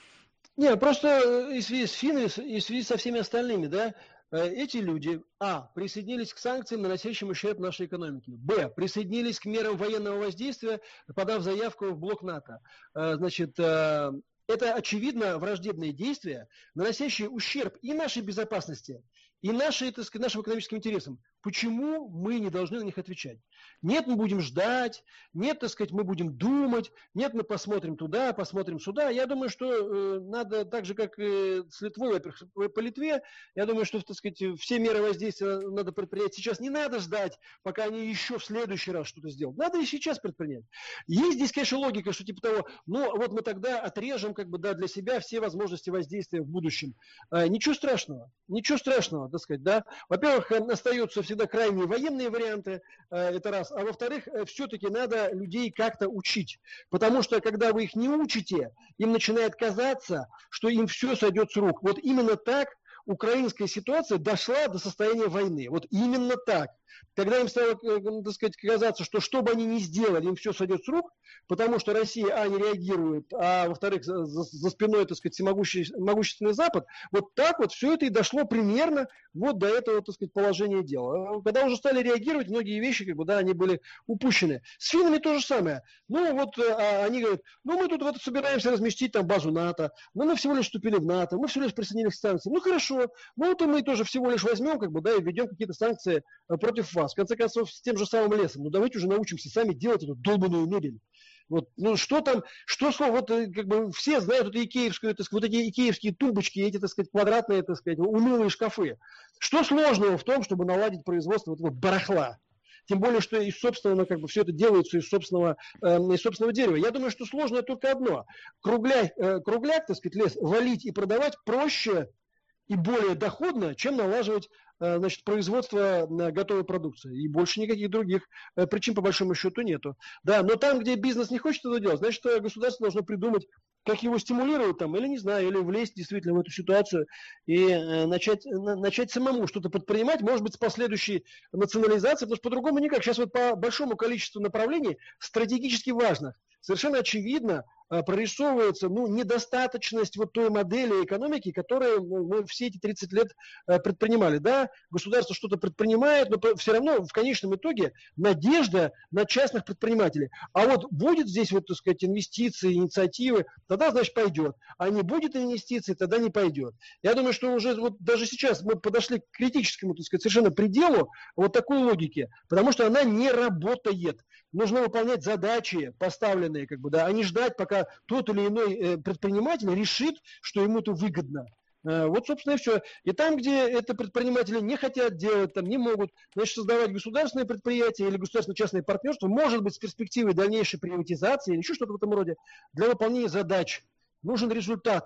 Не, просто и в связи с финнами, и в связи со всеми остальными, да, эти люди, а, присоединились к санкциям, наносящим ущерб нашей экономике, б, присоединились к мерам военного воздействия, подав заявку в блок НАТО. Значит, это очевидно враждебные действия, наносящие ущерб и нашей безопасности, и нашей, так сказать, нашим экономическим интересам. Почему мы не должны на них отвечать? Нет, мы будем ждать, нет, так сказать, мы будем думать, нет, мы посмотрим туда, посмотрим сюда. Я думаю, что э, надо, так же, как и с Литвой, по Литве, я думаю, что, так сказать, все меры воздействия надо предпринять сейчас. Не надо ждать, пока они еще в следующий раз что-то сделают. Надо и сейчас предпринять. Есть здесь, конечно, логика, что типа того, ну, вот мы тогда отрежем, как бы, да, для себя все возможности воздействия в будущем. Э, ничего страшного, ничего страшного, так сказать, да. Во-первых, остаются все всегда крайние военные варианты, это раз. А во-вторых, все-таки надо людей как-то учить. Потому что, когда вы их не учите, им начинает казаться, что им все сойдет с рук. Вот именно так украинская ситуация дошла до состояния войны. Вот именно так. Когда им стало, так сказать, казаться, что что бы они ни сделали, им все сойдет с рук, потому что Россия, а, не реагирует, а, во-вторых, за, за спиной, так сказать, могущественный Запад, вот так вот все это и дошло примерно вот до этого, так сказать, положения дела. Когда уже стали реагировать, многие вещи, как бы, да, они были упущены. С финнами то же самое. Ну, вот а, они говорят, ну, мы тут вот собираемся разместить там базу НАТО, но мы всего лишь вступили в НАТО, мы всего лишь присоединились к санкциям. Ну, хорошо, ну, вот и мы тоже всего лишь возьмем, как бы, да, и введем какие-то санкции против вас. В конце концов, с тем же самым лесом. Ну, давайте уже научимся сами делать эту долбанную мебель. Вот, ну, что там, что слово, вот, как бы, все знают эту икеевскую, так сказать, вот эти икеевские тумбочки, эти, так сказать, квадратные, так сказать, унылые шкафы. Что сложного в том, чтобы наладить производство вот этого барахла? Тем более, что из собственного, как бы, все это делается из собственного, э, из собственного дерева. Я думаю, что сложное только одно. Кругляк, э, кругляк, так сказать, лес валить и продавать проще и более доходно, чем налаживать, значит, производство готовой продукции. И больше никаких других причин, по большому счету, нету. Да, но там, где бизнес не хочет это делать, значит, государство должно придумать, как его стимулировать там, или, не знаю, или влезть действительно в эту ситуацию и начать, начать самому что-то предпринимать, может быть, с последующей национализацией, потому что по-другому никак. Сейчас вот по большому количеству направлений стратегически важных, совершенно очевидно, прорисовывается, ну, недостаточность вот той модели экономики, которую мы все эти тридцать лет предпринимали. Да, государство что-то предпринимает, но все равно в конечном итоге надежда на частных предпринимателей. А вот будет здесь, вот, так сказать, инвестиции, инициативы, тогда, значит, пойдет. А не будет инвестиций, тогда не пойдет. Я думаю, что уже вот даже сейчас мы подошли к критическому, так сказать, совершенно пределу вот такой логики, потому что она не работает. Нужно выполнять задачи, поставленные, как бы, да, а не ждать, пока тот или иной предприниматель решит, что ему это выгодно. Вот, собственно, и все. И там, где это предприниматели не хотят делать, там не могут, значит, создавать государственные предприятия или государственно-частное партнерство, может быть, с перспективой дальнейшей приватизации или еще что-то в этом роде, для выполнения задач. Нужен результат.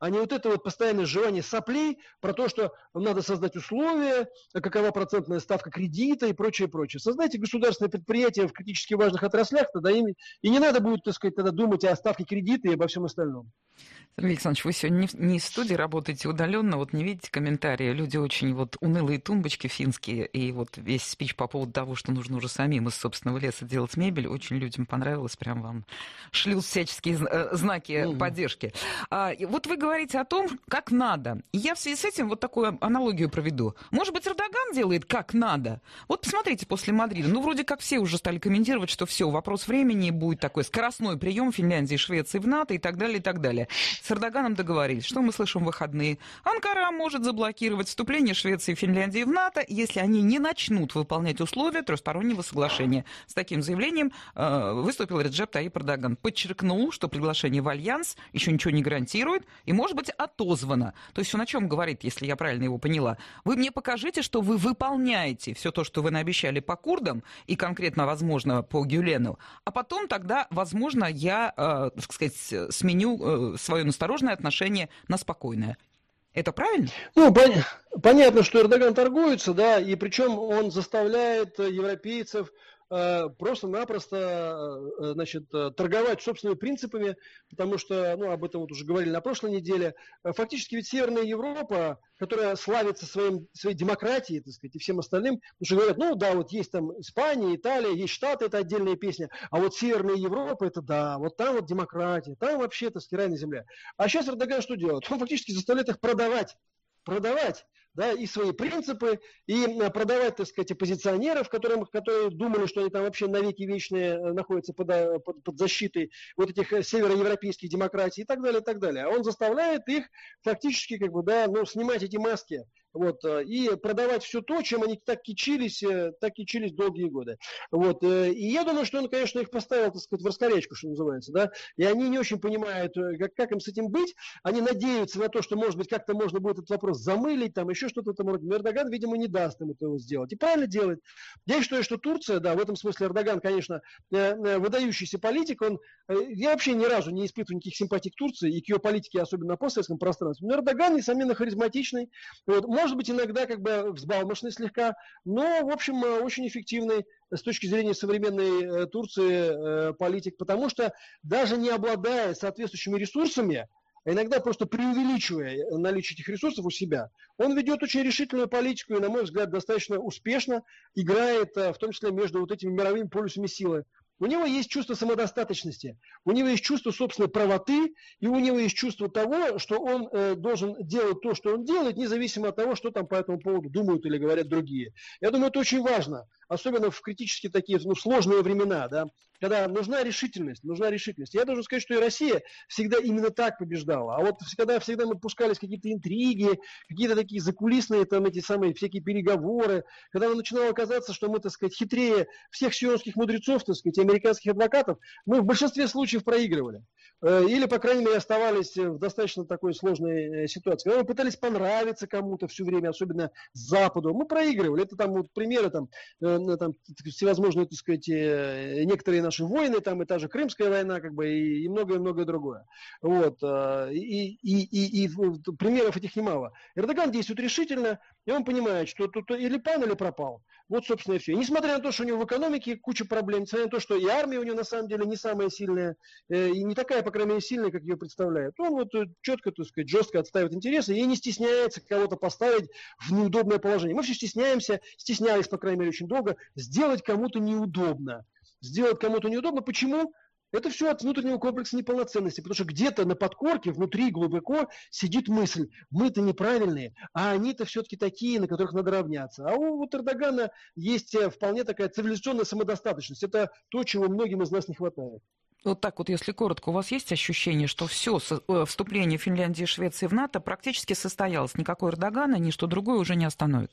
а не вот это вот постоянное сживание соплей про то, что надо создать условия, какова процентная ставка кредита и прочее, прочее. Создайте государственные предприятия в критически важных отраслях, тогда им и не надо будет, так сказать, тогда думать о ставке кредита и обо всем остальном. Сергей Александрович, вы сегодня не в студии работаете удаленно, вот не видите комментарии. Люди очень вот унылые тумбочки финские, и вот весь спич по поводу того, что нужно уже самим из собственного леса делать мебель, очень людям понравилось, прям вам шлют всяческие знаки mm-hmm. поддержки. А, вот вы говорите о том, как надо. И я в связи с этим вот такую аналогию проведу. Может быть, Эрдоган делает как надо? Вот посмотрите после Мадрида. Ну, вроде как все уже стали комментировать, что все, вопрос времени, будет такой скоростной прием Финляндии, Швеции в НАТО и так далее, и так далее. С Эрдоганом договорились. Что мы слышим в выходные? Анкара может заблокировать вступление Швеции и Финляндии в НАТО, если они не начнут выполнять условия трехстороннего соглашения. С таким заявлением э, выступил Реджеп Таyyip Эрдоган. Подчеркнул, что приглашение в альянс еще ничего не гарантирует и может быть отозвано. То есть он о чем говорит, если я правильно его поняла? Вы мне покажите, что вы выполняете все то, что вы наобещали по курдам и конкретно, возможно, по Гюлену, а потом тогда, возможно, я, э, так сказать, сменю э, свое осторожное отношение на спокойное. Это правильно? Ну, пон- понятно, что Эрдоган торгуется, да, и причем он заставляет европейцев э, просто-напросто э, значит, торговать собственными принципами, потому что, ну, об этом вот уже говорили на прошлой неделе, фактически ведь Северная Европа, которая славится своим, своей демократией, так сказать, и всем остальным, потому что говорят, ну да, вот есть там Испания, Италия, есть Штаты, это отдельная песня, а вот Северная Европа, это да, вот там вот демократия, там вообще, так сказать, райная земля. А сейчас Эрдоган что делает? Он фактически заставляет их продавать, продавать, да, и свои принципы, и продавать, так сказать, оппозиционеров, которым, которые думали, что они там вообще навеки вечные находятся под, под, под защитой вот этих североевропейских демократий и так далее, и так далее. А он заставляет их фактически, как бы, да, ну, снимать эти маски, вот, и продавать все то, чем они так кичились, так кичились долгие годы. Вот, и я думаю, что он, конечно, их поставил, так сказать, в раскорячку, что называется, да, и они не очень понимают, как, как им с этим быть, они надеются на то, что, может быть, как-то можно будет этот вопрос замылить, там, еще что-то там, но Эрдоган, видимо, не даст им этого сделать. И правильно делает. Я считаю, что Турция, да, в этом смысле Эрдоган, конечно, выдающийся политик, он, я вообще ни разу не испытываю никаких симпатий к Турции и к ее политике, особенно на постсоветском пространстве, но Эрдоган, несомненно, харизматичный, вот, может быть, иногда как бы взбалмошный слегка, но, в общем, очень эффективный с точки зрения современной Турции политик, потому что даже не обладая соответствующими ресурсами, а иногда просто преувеличивая наличие этих ресурсов у себя, он ведет очень решительную политику и, на мой взгляд, достаточно успешно играет, в том числе между вот этими мировыми полюсами силы. У него есть чувство самодостаточности, у него есть чувство собственной правоты, и у него есть чувство того, что он э, должен делать то, что он делает, независимо от того, что там по этому поводу думают или говорят другие. Я думаю, это очень важно, особенно в критически такие, ну, сложные времена, да, когда нужна решительность, нужна решительность. Я должен сказать, что и Россия всегда именно так побеждала. А вот когда всегда мы пускались какие-то интриги, какие-то такие закулисные там эти самые всякие переговоры, когда нам начинало казаться, что мы, так сказать, хитрее всех сионских мудрецов, так сказать, американских адвокатов, мы в большинстве случаев проигрывали. Или, по крайней мере, оставались в достаточно такой сложной ситуации. Когда мы пытались понравиться кому-то все время, особенно Западу, мы проигрывали. Это там вот примеры, там, там всевозможные, так сказать, некоторые наши войны, там и та же Крымская война, как бы, и многое-многое другое. Вот. И, и, и, и примеров этих немало. Эрдоган действует решительно, и он понимает, что тут или пан, или пропал. Вот, собственно, и все. И несмотря на то, что у него в экономике куча проблем, несмотря на то, что и армия у него на самом деле не самая сильная, и не такая, по крайней мере, сильная, как ее представляют, он вот четко, так сказать, жестко отстаивает интересы и не стесняется кого-то поставить в неудобное положение. Мы все стесняемся, стеснялись, по крайней мере, очень долго, сделать кому-то неудобно. Сделать кому-то неудобно. Почему? Это все от внутреннего комплекса неполноценности, потому что где-то на подкорке, внутри глубоко сидит мысль, мы-то неправильные, а они-то все-таки такие, на которых надо равняться. А у вот Эрдогана есть вполне такая цивилизационная самодостаточность. Это то, чего многим из нас не хватает. Вот так вот, если коротко, у вас есть ощущение, что все вступление Финляндии и Швеции в НАТО практически состоялось? Никакой Эрдогана, ничто другое уже не остановит?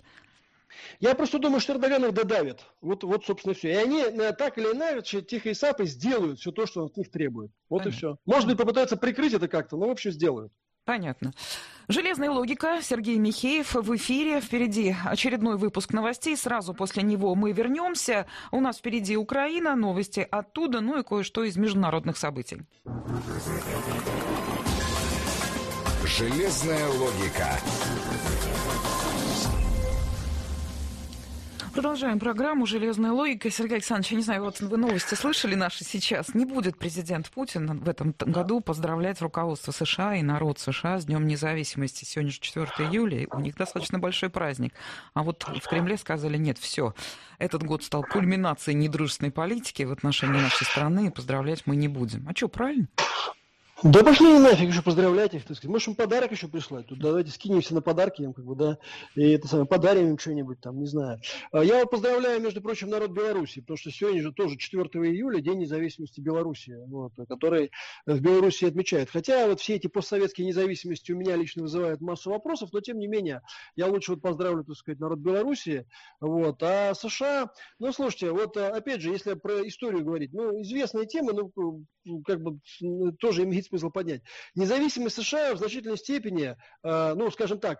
Я просто думаю, что Эрдоган их додавит. Вот, вот, собственно, все. И они так или иначе, тихо и сапой, сделают все то, что он от них требует. Вот Понятно. И все. Может быть, попытаются прикрыть это как-то, но в общем сделают. Понятно. «Железная логика». Сергей Михеев в эфире. Впереди очередной выпуск новостей. Сразу после него мы вернемся. У нас впереди Украина, новости оттуда, ну и кое-что из международных событий. Железная логика. Продолжаем программу «Железная логика». Сергей Александрович, я не знаю, вот вы новости слышали наши сейчас. Не будет президент Путин в этом году поздравлять руководство США и народ США с Днем независимости. Сегодня же четвёртое июля, у них достаточно большой праздник. А вот в Кремле сказали, нет, все, этот год стал кульминацией недружественной политики в отношении нашей страны, и поздравлять мы не будем. А что, правильно? Да пошли нафиг еще поздравлять их, так сказать. Можешь им подарок еще прислать. Тут давайте скинемся на подарки им, как бы, да, и это самое, подарим им что-нибудь там, не знаю. Я вот поздравляю, между прочим, народ Беларуси, потому что сегодня же тоже четвёртого июля, День независимости Беларуси, вот, который в Беларуси отмечают. Хотя вот все эти постсоветские независимости у меня лично вызывают массу вопросов, но тем не менее, я лучше вот поздравлю, так сказать, народ Беларуси, вот, а США, ну, слушайте, вот опять же, если про историю говорить, ну, известные темы, ну, как бы тоже имеет смысл поднять. Независимость США в значительной степени, э, ну, скажем так,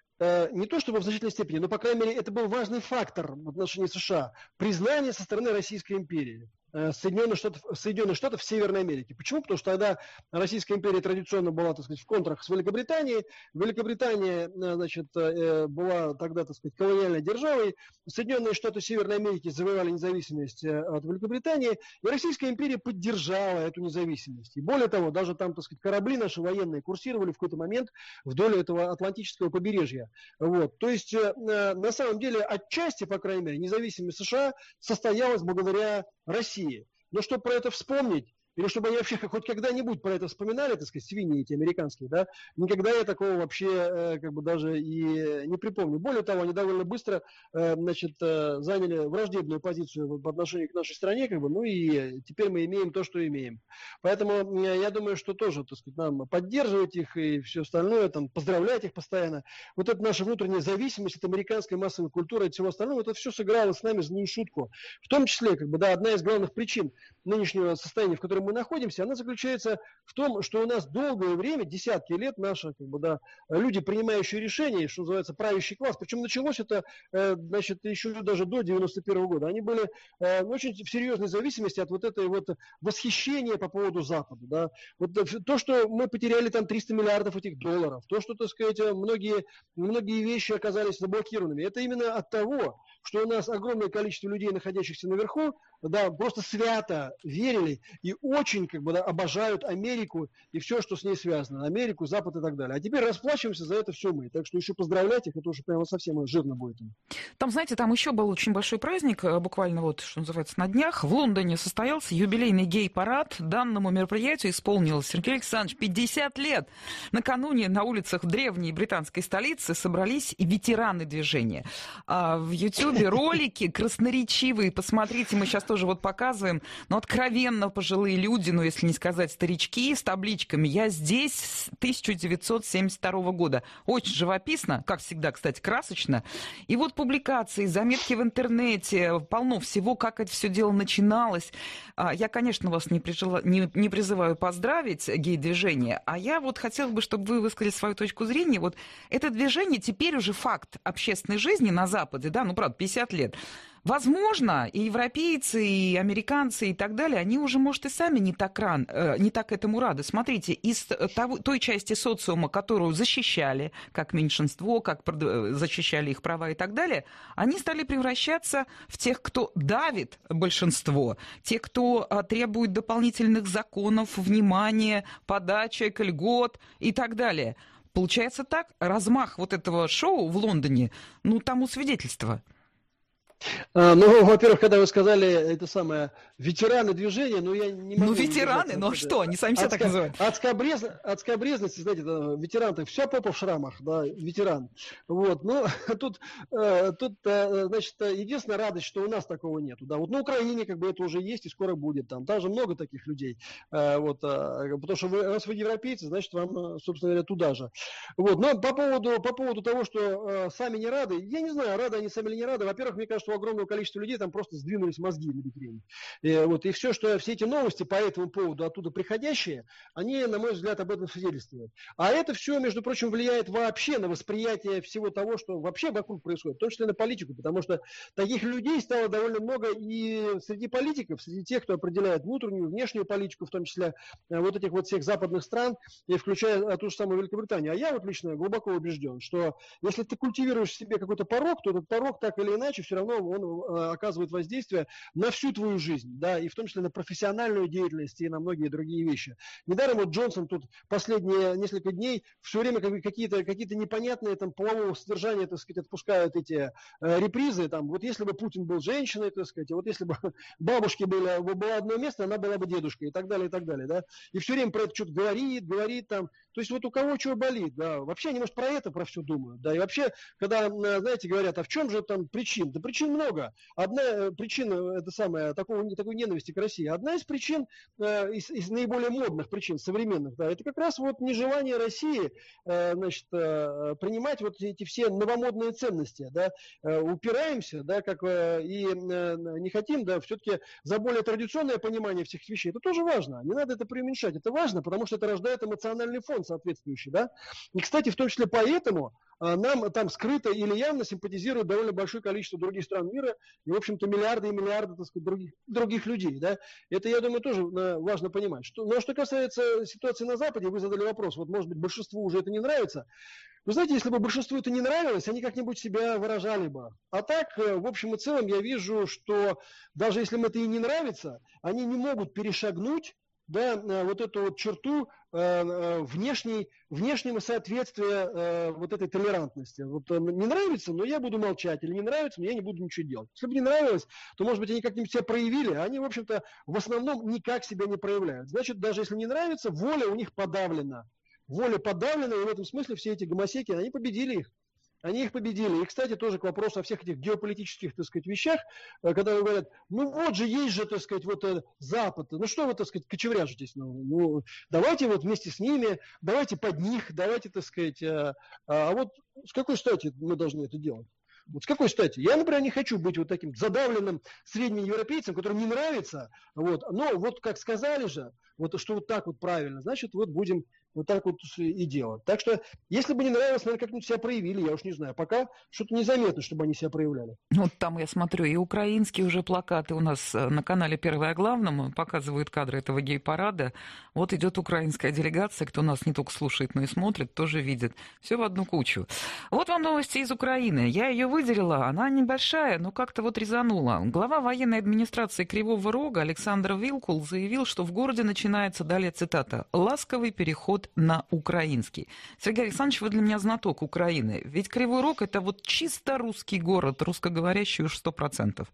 э, не то чтобы в значительной степени, но, по крайней мере, это был важный фактор в отношении США. Признание со стороны Российской империи. Соединенных Штатов, Соединенных Штатов Северной Америки. Почему? Потому что тогда Российская империя традиционно была, так сказать, в контрах с Великобританией. Великобритания, значит, была тогда, так сказать, колониальной державой. Соединенные Штаты Северной Америки завоевали независимость от Великобритании, и Российская империя поддержала эту независимость. И более того, даже там, так сказать, корабли наши военные курсировали в какой-то момент вдоль этого Атлантического побережья. Вот. То есть, на самом деле, отчасти, по крайней мере, независимость США состоялась благодаря России. Но чтобы про это вспомнить, или чтобы они вообще хоть когда-нибудь про это вспоминали, так сказать, свиньи эти американские, да, никогда я такого вообще э, как бы даже и не припомню. Более того, они довольно быстро э, значит, э, заняли враждебную позицию по отношению к нашей стране, как бы, ну и теперь мы имеем то, что имеем. Поэтому э, я думаю, что тоже, так сказать, нам поддерживать их и все остальное, там, поздравлять их постоянно. Вот эта наша внутренняя зависимость от американской массовой культуры и всего остального, это все сыграло с нами злую шутку. В том числе, как бы, да, одна из главных причин нынешнего состояния, в котором мы находимся, она заключается в том, что у нас долгое время, десятки лет, наши, как бы, да, люди, принимающие решения, что называется, правящий класс, причем началось это, э, значит, еще даже до девяносто первого года, они были э, очень в серьезной зависимости от вот этой вот восхищения по поводу Запада, да. Вот то, что мы потеряли там триста миллиардов этих долларов, то, что, так сказать, многие, многие вещи оказались заблокированными, это именно от того, что у нас огромное количество людей, находящихся наверху, да, просто свято верили и очень, как бы, да, обожают Америку и все, что с ней связано. Америку, Запад и так далее. А теперь расплачиваемся за это все мы. Так что еще поздравлять их, это уже прямо совсем жирно будет. Там, знаете, там еще был очень большой праздник, буквально вот, что называется, на днях. В Лондоне состоялся юбилейный гей-парад. Данному мероприятию исполнилось, Сергей Александрович, пятьдесят лет. Накануне на улицах древней британской столицы собрались и ветераны движения. А в Ютьюбе ролики красноречивые. Посмотрите, мы сейчас тоже вот показываем. Но откровенно пожилые люди, ну, если не сказать старички, с табличками «Я здесь с тысяча девятьсот семьдесят второго года». Очень живописно, как всегда, кстати, красочно. И вот публикации, заметки в интернете, полно всего, как это все дело начиналось. Я, конечно, вас не, прижила, не, не призываю поздравить гей-движение, а я вот хотела бы, чтобы вы высказали свою точку зрения. Вот это движение теперь уже факт общественной жизни на Западе, да, ну, правда, пятьдесят лет. Возможно, и европейцы, и американцы, и так далее, они уже, может, и сами не так, ран, не так этому рады. Смотрите, из того, той части социума, которую защищали, как меньшинство, как защищали их права и так далее, они стали превращаться в тех, кто давит большинство, те, кто требует дополнительных законов, внимания, подачек, льгот и так далее. Получается так, размах вот этого шоу в Лондоне, ну, тому свидетельство. А, ну, во-первых, когда вы сказали это самое ветераны движения, ну я не могу... Ну, ветераны, ну а что, они сами себя так называют. От скобрезности, знаете, ветеран, так вся попа в шрамах, да, ветеран. Вот, ну, тут, тут, значит, единственная радость, что у нас такого нету, да, вот на Украине как бы это уже есть и скоро будет там, там же много таких людей, вот, потому что вы, раз вы европейцы, значит, вам, собственно говоря, туда же. Вот, но по поводу, по поводу того, что сами не рады, я не знаю, рады они сами или не рады, во-первых, мне кажется, у огромного количества людей там просто сдвинулись мозги на бикрень. И, вот, и все, что все эти новости по этому поводу оттуда приходящие, они, на мой взгляд, об этом свидетельствуют. А это все, между прочим, влияет вообще на восприятие всего того, что вообще вокруг происходит, в том числе на политику, потому что таких людей стало довольно много и среди политиков, среди тех, кто определяет внутреннюю, внешнюю политику, в том числе вот этих вот всех западных стран, и включая ту же самую Великобританию. А я вот лично глубоко убежден, что если ты культивируешь в себе какой-то порог, то этот порог так или иначе все равно он оказывает воздействие на всю твою жизнь, да, и в том числе на профессиональную деятельность и на многие другие вещи. Недаром вот Джонсон тут последние несколько дней все время какие-то, какие-то непонятные там полового содержания, так сказать, отпускают эти э, репризы, там, вот если бы Путин был женщиной, так сказать, вот если бы бабушке было, было одно место, она была бы дедушкой и так далее, и так далее, да, и все время про это что-то говорит, говорит там, то есть вот у кого чего болит, да, вообще они, может, про это, про все думают, да, и вообще, когда, знаете, говорят, а в чем же там причин, да причин много, одна причина, это самое, такого, такой ненависти к России, одна из причин, э, из, из наиболее модных причин, современных, да, это как раз вот нежелание России, э, значит, э, принимать вот эти все новомодные ценности, да, э, упираемся, да, как, э, и э, не хотим, да, все-таки за более традиционное понимание всех вещей, это тоже важно, не надо это преуменьшать, это важно, потому что это рождает эмоциональный фон соответствующий, да, и, кстати, в том числе поэтому э, нам там скрыто или явно симпатизирует довольно большое количество других стран мира, и, в общем-то, миллиарды и миллиарды, так сказать, других, других людей, да, это, я думаю, тоже э, важно понимать. Что, но что касается ситуации на Западе, вы задали вопрос, вот, может быть, большинству уже это не нравится. Вы знаете, если бы большинству это не нравилось, они как-нибудь себя выражали бы. А так, в общем и целом, я вижу, что даже если им это и не нравится, они не могут перешагнуть, да, вот эту вот черту э, внешней, внешнего соответствия э, вот этой толерантности. Вот э, не нравится, но я буду молчать, или не нравится, но я не буду ничего делать. Если бы не нравилось, то, может быть, они как-нибудь себя проявили, а они, в общем-то, в основном никак себя не проявляют. Значит, даже если не нравится, воля у них подавлена. Воля подавлена, и в этом смысле все эти гомосеки, они победили их. Они их победили. И, кстати, тоже к вопросу о всех этих геополитических, так сказать, вещах, когда говорят, ну вот же есть же, так сказать, вот Запад, ну что вы, так сказать, кочевряжетесь? Ну, ну давайте вот вместе с ними, давайте под них, давайте, так сказать, а, а вот с какой стати мы должны это делать? Вот с какой стати? Я, например, не хочу быть вот таким задавленным средним европейцем, которому не нравится, вот, но вот как сказали же, вот что вот так вот правильно, значит, вот будем вот так вот и делать. Так что, если бы не нравилось, наверное, как-нибудь себя проявили, я уж не знаю. Пока что-то незаметно, чтобы они себя проявляли. Вот там, я смотрю, и украинские уже плакаты у нас на канале «Первое о главном» показывают кадры этого гей-парада. Вот идет украинская делегация, кто нас не только слушает, но и смотрит, тоже видит. Все в одну кучу. Вот вам новости из Украины. Я ее выделила, она небольшая, но как-то вот резанула. Глава военной администрации Кривого Рога Александр Вилкул заявил, что в городе начинается, далее цитата, «ласковый переход на украинский». Сергей Александрович, вы для меня знаток Украины. Ведь Кривой Рог – это вот чисто русский город, русскоговорящий уж сто процентов.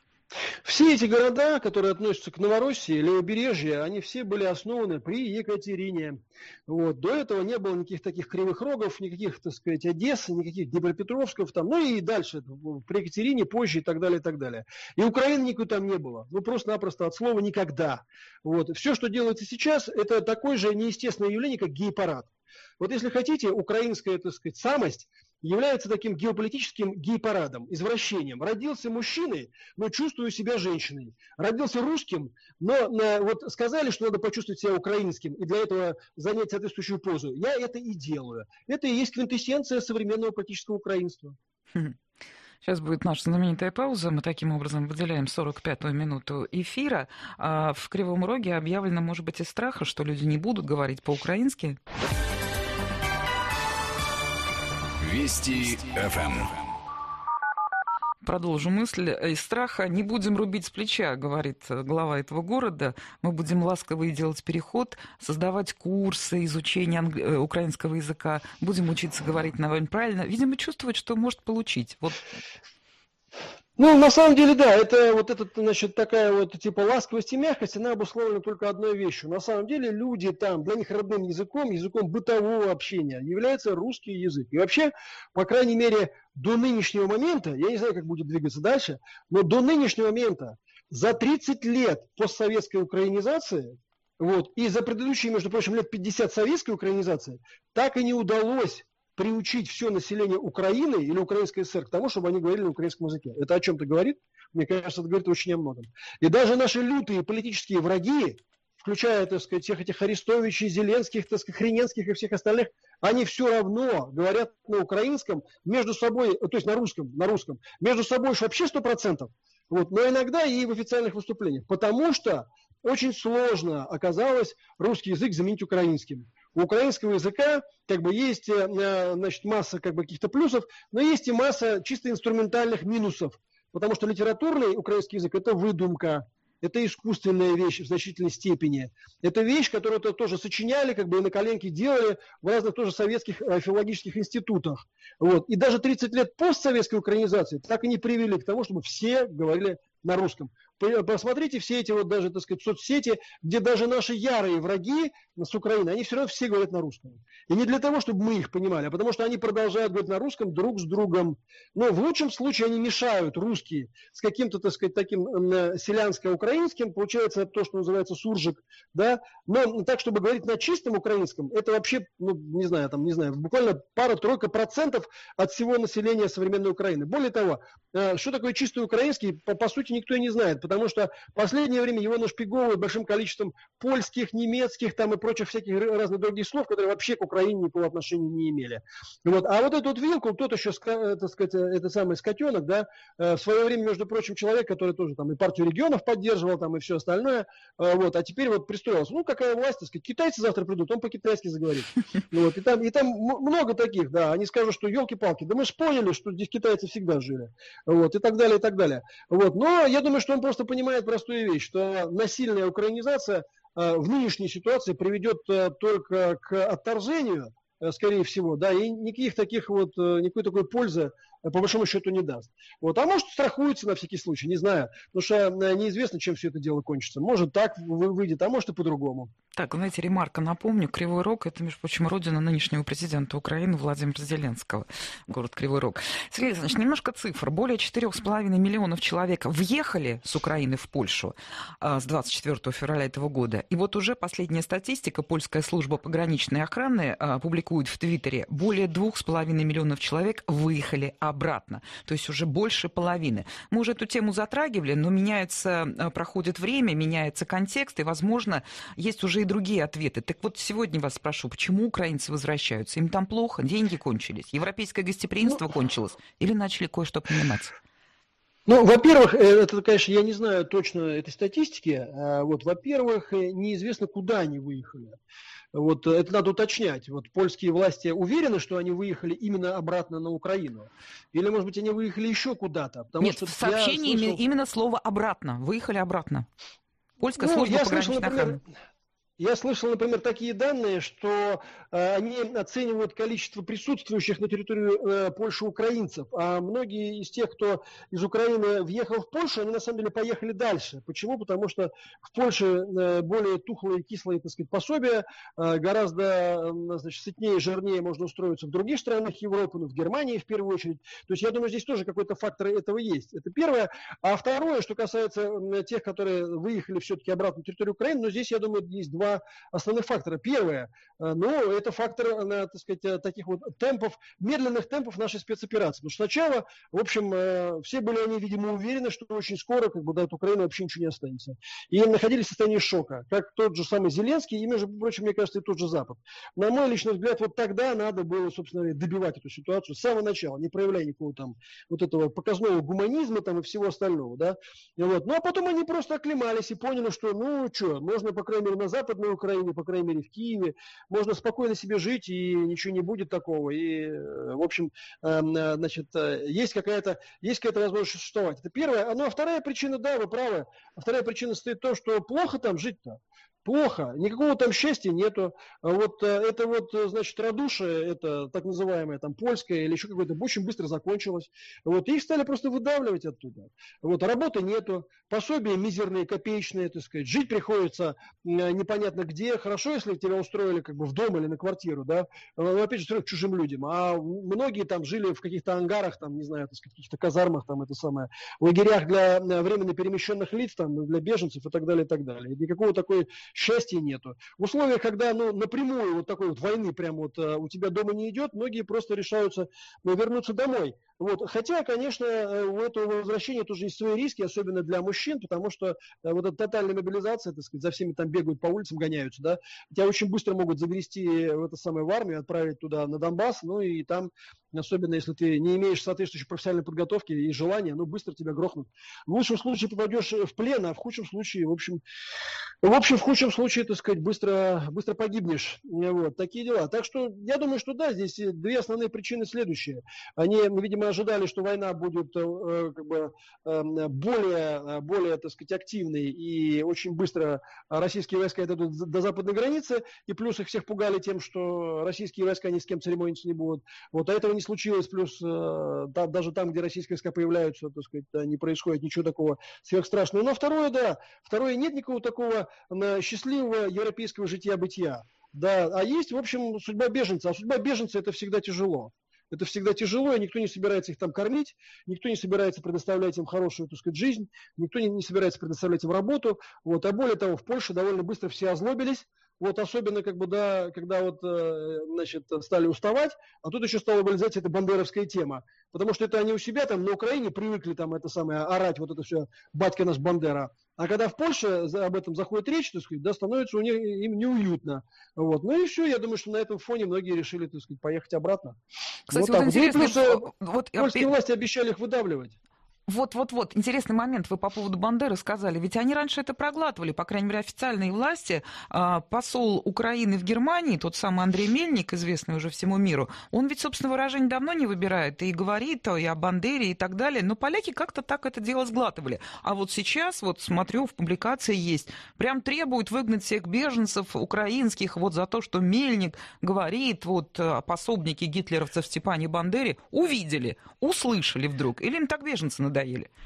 Все эти города, которые относятся к Новороссии или побережью, они все были основаны при Екатерине. Вот. До этого не было никаких таких Кривых Рогов, никаких, так сказать, Одесс, никаких Днепропетровсков, там, ну и дальше, при Екатерине, позже и так далее, и так далее. И Украины никакой там не было. Ну, просто-напросто от слова «никогда». Вот. Все, что делается сейчас, это такое же неестественное явление, как гей-парад. Вот если хотите, украинская, так сказать, самость является таким геополитическим гей-парадом, извращением. Родился мужчиной, но чувствую себя женщиной. Родился русским, но вот сказали, что надо почувствовать себя украинским и для этого занять соответствующую позу. Я это и делаю. Это и есть квинтэссенция современного политического украинства. Сейчас будет наша знаменитая пауза. Мы таким образом выделяем сорок пятую минуту эфира. А в Кривом Роге объявлено, может быть, из страха, что люди не будут говорить по-украински. Вести эф эм. Продолжу мысль. Из страха не будем рубить с плеча, говорит глава этого города. Мы будем ласково и делать переход, создавать курсы изучения анг... украинского языка, будем учиться говорить довольно правильно. Видимо, чувствовать, что может получить. Вот. Ну, на самом деле, да, это вот эта, значит, такая вот типа ласковость и мягкость, она обусловлена только одной вещью. На самом деле люди там, для них родным языком, языком бытового общения является русский язык. И вообще, по крайней мере, до нынешнего момента, я не знаю, как будет двигаться дальше, но до нынешнего момента, за тридцать лет постсоветской украинизации, вот, и за предыдущие, между прочим, лет пятьдесят советской украинизации, так и не удалось приучить все население Украины или Украинской ССР к тому, чтобы они говорили на украинском языке. Это о чем-то говорит? мне кажется, это говорит очень о многом. И даже наши лютые политические враги, включая, так сказать, всех этих Арестовичей, Зеленских, так сказать, Хрененских и всех остальных, они все равно говорят на украинском между собой, то есть на русском, на русском, между собой уж вообще сто процентов, вот, но иногда и в официальных выступлениях, потому что очень сложно оказалось русский язык заменить украинским. У украинского языка как бы есть, значит, масса как бы каких-то плюсов, но есть и масса чисто инструментальных минусов, потому что литературный украинский язык – это выдумка. Это искусственная вещь в значительной степени. Это вещь, которую -то тоже сочиняли, как бы и на коленке делали в разных тоже советских э, филологических институтах. Вот. И даже тридцать лет постсоветской украинизации так и не привели к тому, чтобы все говорили на русском. Посмотрите все эти вот даже, так сказать, соцсети, где даже наши ярые враги с Украины, они все равно все говорят на русском. И не для того, чтобы мы их понимали, а потому что они продолжают говорить на русском друг с другом. Но в лучшем случае они мешают русские с каким-то, так сказать, таким э, селянско-украинским, получается то, что называется суржик, да, но так, чтобы говорить на чистом украинском, это вообще, ну, не знаю, там, не знаю, буквально пара-тройка процентов от всего населения современной Украины. Более того, э, что такое чистый украинский, по, по сути, никто и не знает, потому что в последнее время его нашпиговывают большим количеством польских, немецких там и прочих всяких разных других слов, которые вообще к Украине никакого отношения не имели. Вот. А вот эту вот вилку, тот еще, так сказать, это самый скотенок, да, в свое время, между прочим, человек, который тоже там и партию регионов поддерживал, там и все остальное, вот, а теперь вот пристроился. Ну, какая власть, так сказать, китайцы завтра придут, он по-китайски заговорит. Вот. И, там, и там много таких, да, они скажут, что елки-палки, да мы же поняли, что здесь китайцы всегда жили. Вот, и так далее, и так далее. Вот. Но я думаю, что он просто понимает простую вещь, что насильная украинизация э, в нынешней ситуации приведет э, только к отторжению, э, скорее всего, да, и никаких таких вот, э, никакой такой пользы э, по большому счету не даст. Вот. А может страхуется на всякий случай, не знаю, потому что э, неизвестно, чем все это дело кончится. Может так выйдет, а может и по-другому. Так, знаете, ремарка, напомню, Кривой Рог – это, между прочим, родина нынешнего президента Украины Владимира Зеленского, город Кривой Рог. Сергей Александрович, немножко цифр. Более четырех с половиной миллионов человек въехали с Украины в Польшу а, с двадцать четвёртого февраля этого года. И вот уже последняя статистика, польская служба пограничной охраны а, публикует в Твиттере, более двух с половиной миллионов человек выехали обратно. То есть уже больше половины. Мы уже эту тему затрагивали, но меняется, проходит время, меняется контекст, и, возможно, есть уже и другие ответы. Так вот, сегодня вас спрошу, почему украинцы возвращаются? Им там плохо, деньги кончились, европейское гостеприимство ну, кончилось или начали кое-что понимать? Ну, во-первых, это, конечно, я не знаю точно этой статистики. Вот, во-первых, неизвестно, куда они выехали. Вот, это надо уточнять. Вот, польские власти уверены, что они выехали именно обратно на Украину? Или, может быть, они выехали еще куда-то? Потому Нет, что в сообщении слышал... именно слово «обратно». Выехали обратно. Польская ну, служба я пограничной слышал, например... охраны. Я слышал, например, такие данные, что э, они оценивают количество присутствующих на территории э, Польши украинцев, а многие из тех, кто из Украины въехал в Польшу, они на самом деле поехали дальше. Почему? Потому что в Польше э, более тухлые, кислые, так сказать, пособия, э, гораздо э, значит, сытнее, жирнее можно устроиться в других странах Европы, ну, в Германии в первую очередь. То есть я думаю, здесь тоже какой-то фактор этого есть. Это первое. А второе, что касается э, тех, которые выехали все-таки обратно на территорию Украины, но здесь, я думаю, есть два основных фактора. Первое, ну, это фактор, так сказать, таких вот темпов, медленных темпов нашей спецоперации. Потому что сначала, в общем, все были они, видимо, уверены, что очень скоро, как бы, да, от Украины вообще ничего не останется. И находились в состоянии шока. Как тот же самый Зеленский, и, между прочим, мне кажется, и тот же Запад. На мой личный взгляд, вот тогда надо было, собственно говоря, добивать эту ситуацию с самого начала, не проявляя никакого там вот этого показного гуманизма там и всего остального, да. И вот. Ну, а потом они просто оклемались и поняли, что, ну, что, можно, по крайней мере, на Запад на Украине, по крайней мере в Киеве, можно спокойно себе жить и ничего не будет такого. И, в общем, значит, есть какая-то, есть какая-то возможность существовать. Это первое. Ну, а вторая причина, да, вы правы. А вторая причина стоит в том, что плохо там жить-то. Плохо, никакого там счастья нету. Вот это вот, значит, радушие, это так называемое там польское или еще какое-то, очень быстро закончилось. Вот, и их стали просто выдавливать оттуда. Вот, работы нету, пособия мизерные, копеечные, так сказать, жить приходится непонятно где. Хорошо, если тебя устроили как бы в дом или на квартиру, да, но опять же, устроили к чужим людям. А многие там жили в каких-то ангарах, там, не знаю, так сказать, каких-то казармах, там, это самое, лагерях для временно перемещенных лиц, там, для беженцев и так далее, и так далее. И никакого такой счастья нету. В условиях, когда ну, напрямую вот такой вот войны прям вот у тебя дома не идет, многие просто решаются ну, вернуться домой. Вот. Хотя, конечно, у этого возвращения тоже есть свои риски, особенно для мужчин, потому что вот эта тотальная мобилизация, так сказать, за всеми там бегают по улицам, гоняются, да, тебя очень быстро могут загрести в это самое в армию, отправить туда на Донбасс, ну и там, особенно если ты не имеешь соответствующей профессиональной подготовки и желания, ну быстро тебя грохнут. В лучшем случае попадешь в плен, а в худшем случае, в общем, в общем, в худшем случае, так сказать, быстро, быстро погибнешь. Вот, такие дела. Так что я думаю, что да, здесь две основные причины следующие. Они, видимо, ожидали, что война будет э, как бы, э, более, более, так сказать, активной, и очень быстро российские войска дойдут до западной границы, и плюс их всех пугали тем, что российские войска ни с кем церемониться не будут. Вот, а этого не случилось, плюс э, да, даже там, где российские войска появляются, так сказать, не происходит ничего такого сверхстрашного. Но второе, да, второе, нет никакого такого счастливого европейского жития-бытия. Да, а есть, в общем, судьба беженца. А судьба беженца – это всегда тяжело. Это всегда тяжело, и никто не собирается их там кормить, никто не собирается предоставлять им хорошую, так сказать, жизнь, никто не, не собирается предоставлять им работу. Вот. А более того, в Польше довольно быстро все озлобились. Вот особенно, как бы, да, когда вот, значит, стали уставать, а тут еще стала вылезать эта бандеровская тема. Потому что это они у себя там на Украине привыкли там это самое орать, вот это все, батька наш Бандера. А когда в Польше об этом заходит речь, так сказать, да, становится у них им неуютно. Вот. Ну и все, я думаю, что на этом фоне многие решили, так сказать, поехать обратно. Кстати, вот вот интересно, плюс, вот, польские я... власти обещали их выдавливать. Вот-вот-вот, интересный момент вы по поводу Бандеры сказали. Ведь они раньше это проглатывали, по крайней мере, официальные власти. Посол Украины в Германии, тот самый Андрей Мельник, известный уже всему миру, он ведь, собственно, выражение давно не выбирает и говорит и о Бандере и так далее. Но поляки как-то так это дело сглатывали. А вот сейчас, вот смотрю, в публикации есть, прям требуют выгнать всех беженцев украинских вот за то, что Мельник говорит, вот пособники гитлеровцев Степане Бандере увидели, услышали вдруг. Или им так беженцы надоели?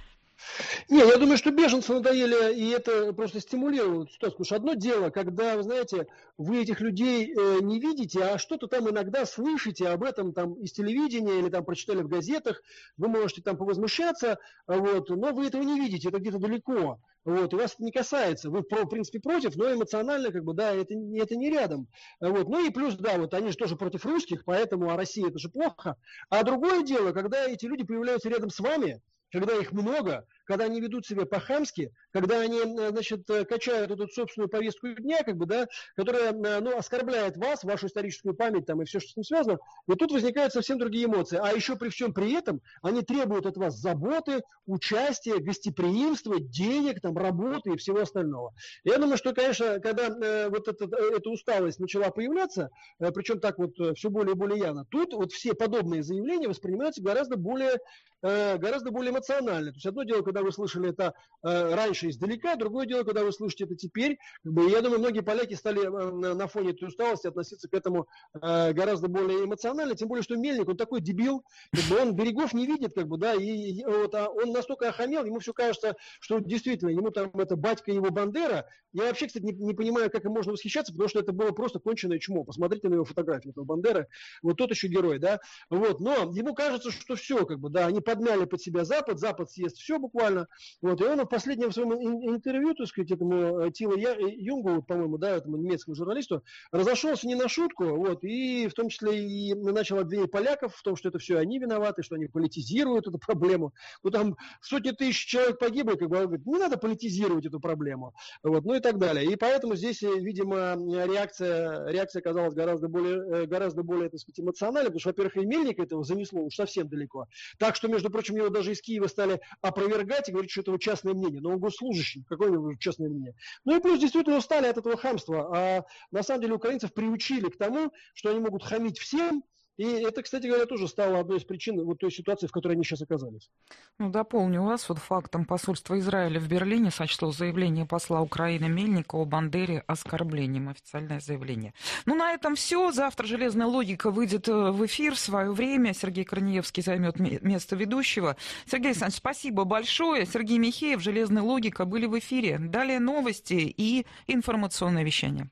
Не, я думаю, что беженцы надоели, и это просто стимулирует ситуацию. Потому что одно дело, когда, вы знаете, вы этих людей э, не видите, а что-то там иногда слышите об этом там из телевидения или там прочитали в газетах, вы можете там повозмущаться, вот, но вы этого не видите, это где-то далеко. Вот, и вас это не касается. Вы, в принципе, против, но эмоционально, как бы, да, это, это не рядом. Вот. Ну и плюс, да, вот они же тоже против русских, поэтому а Россия это же плохо. А другое дело, когда эти люди появляются рядом с вами, когда их много, когда они ведут себя по-хамски, когда они, значит, качают эту собственную повестку дня, как бы, да, которая, ну, оскорбляет вас, вашу историческую память там, и все, что с ним связано, и тут возникают совсем другие эмоции. А еще при всем при этом они требуют от вас заботы, участия, гостеприимства, денег, там, работы и всего остального. Я думаю, что, конечно, когда э, вот это, эта усталость начала появляться, э, причем так вот э, все более и более явно, тут вот все подобные заявления воспринимаются гораздо более, э, гораздо более эмоционально. То есть одно дело, когда вы слышали это э, раньше издалека, другое дело, когда вы слышите это теперь. Как бы, я думаю, многие поляки стали э, на фоне этой усталости относиться к этому э, гораздо более эмоционально, тем более, что Мельник, он такой дебил, как бы, он берегов не видит, как бы, да, и, и вот, а он настолько охамел, ему все кажется, что действительно, ему там это батька его Бандера. Я вообще, кстати, не, не понимаю, как им можно восхищаться, потому что это было просто конченое чмо. Посмотрите на его фотографию этого Бандеры, вот тот еще герой, да, вот, но ему кажется, что все, как бы, да, они подмяли под себя Запад, Запад съест все буквально, вот, и он в последнем своем интервью, так сказать, этому Тилу Юнгу, по-моему, да, этому немецкому журналисту, разошелся не на шутку, вот, и в том числе и начал обвинять поляков в том, что это все они виноваты, что они политизируют эту проблему. Ну, там сотни тысяч человек погибло, как бы, он говорит, не надо политизировать эту проблему, вот, ну и так далее. И поэтому здесь, видимо, реакция, реакция оказалась гораздо более, гораздо более, так сказать, эмоциональной, потому что, во-первых, и Мельника этого занесло уж совсем далеко. Так что, между прочим, его даже из Киева стали опровергать и говорить, что это его частное мнение. Но он госслужащий, какое у него частное мнение? Ну и плюс действительно устали от этого хамства. А на самом деле украинцев приучили к тому, что они могут хамить всем. И это, кстати говоря, тоже стало одной из причин вот той ситуации, в которой они сейчас оказались. Ну, дополню вас вот фактом. Посольство Израиля в Берлине сочло заявление посла Украины Мельника о Бандере оскорблением. Официальное заявление. Ну, на этом все. Завтра «Железная логика» выйдет в эфир в свое время. Сергей Корнеевский займет место ведущего. Сергей Александрович, спасибо большое. Сергей Михеев, «Железная логика» были в эфире. Далее новости и информационное вещание.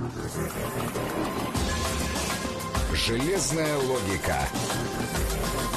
Железная логика.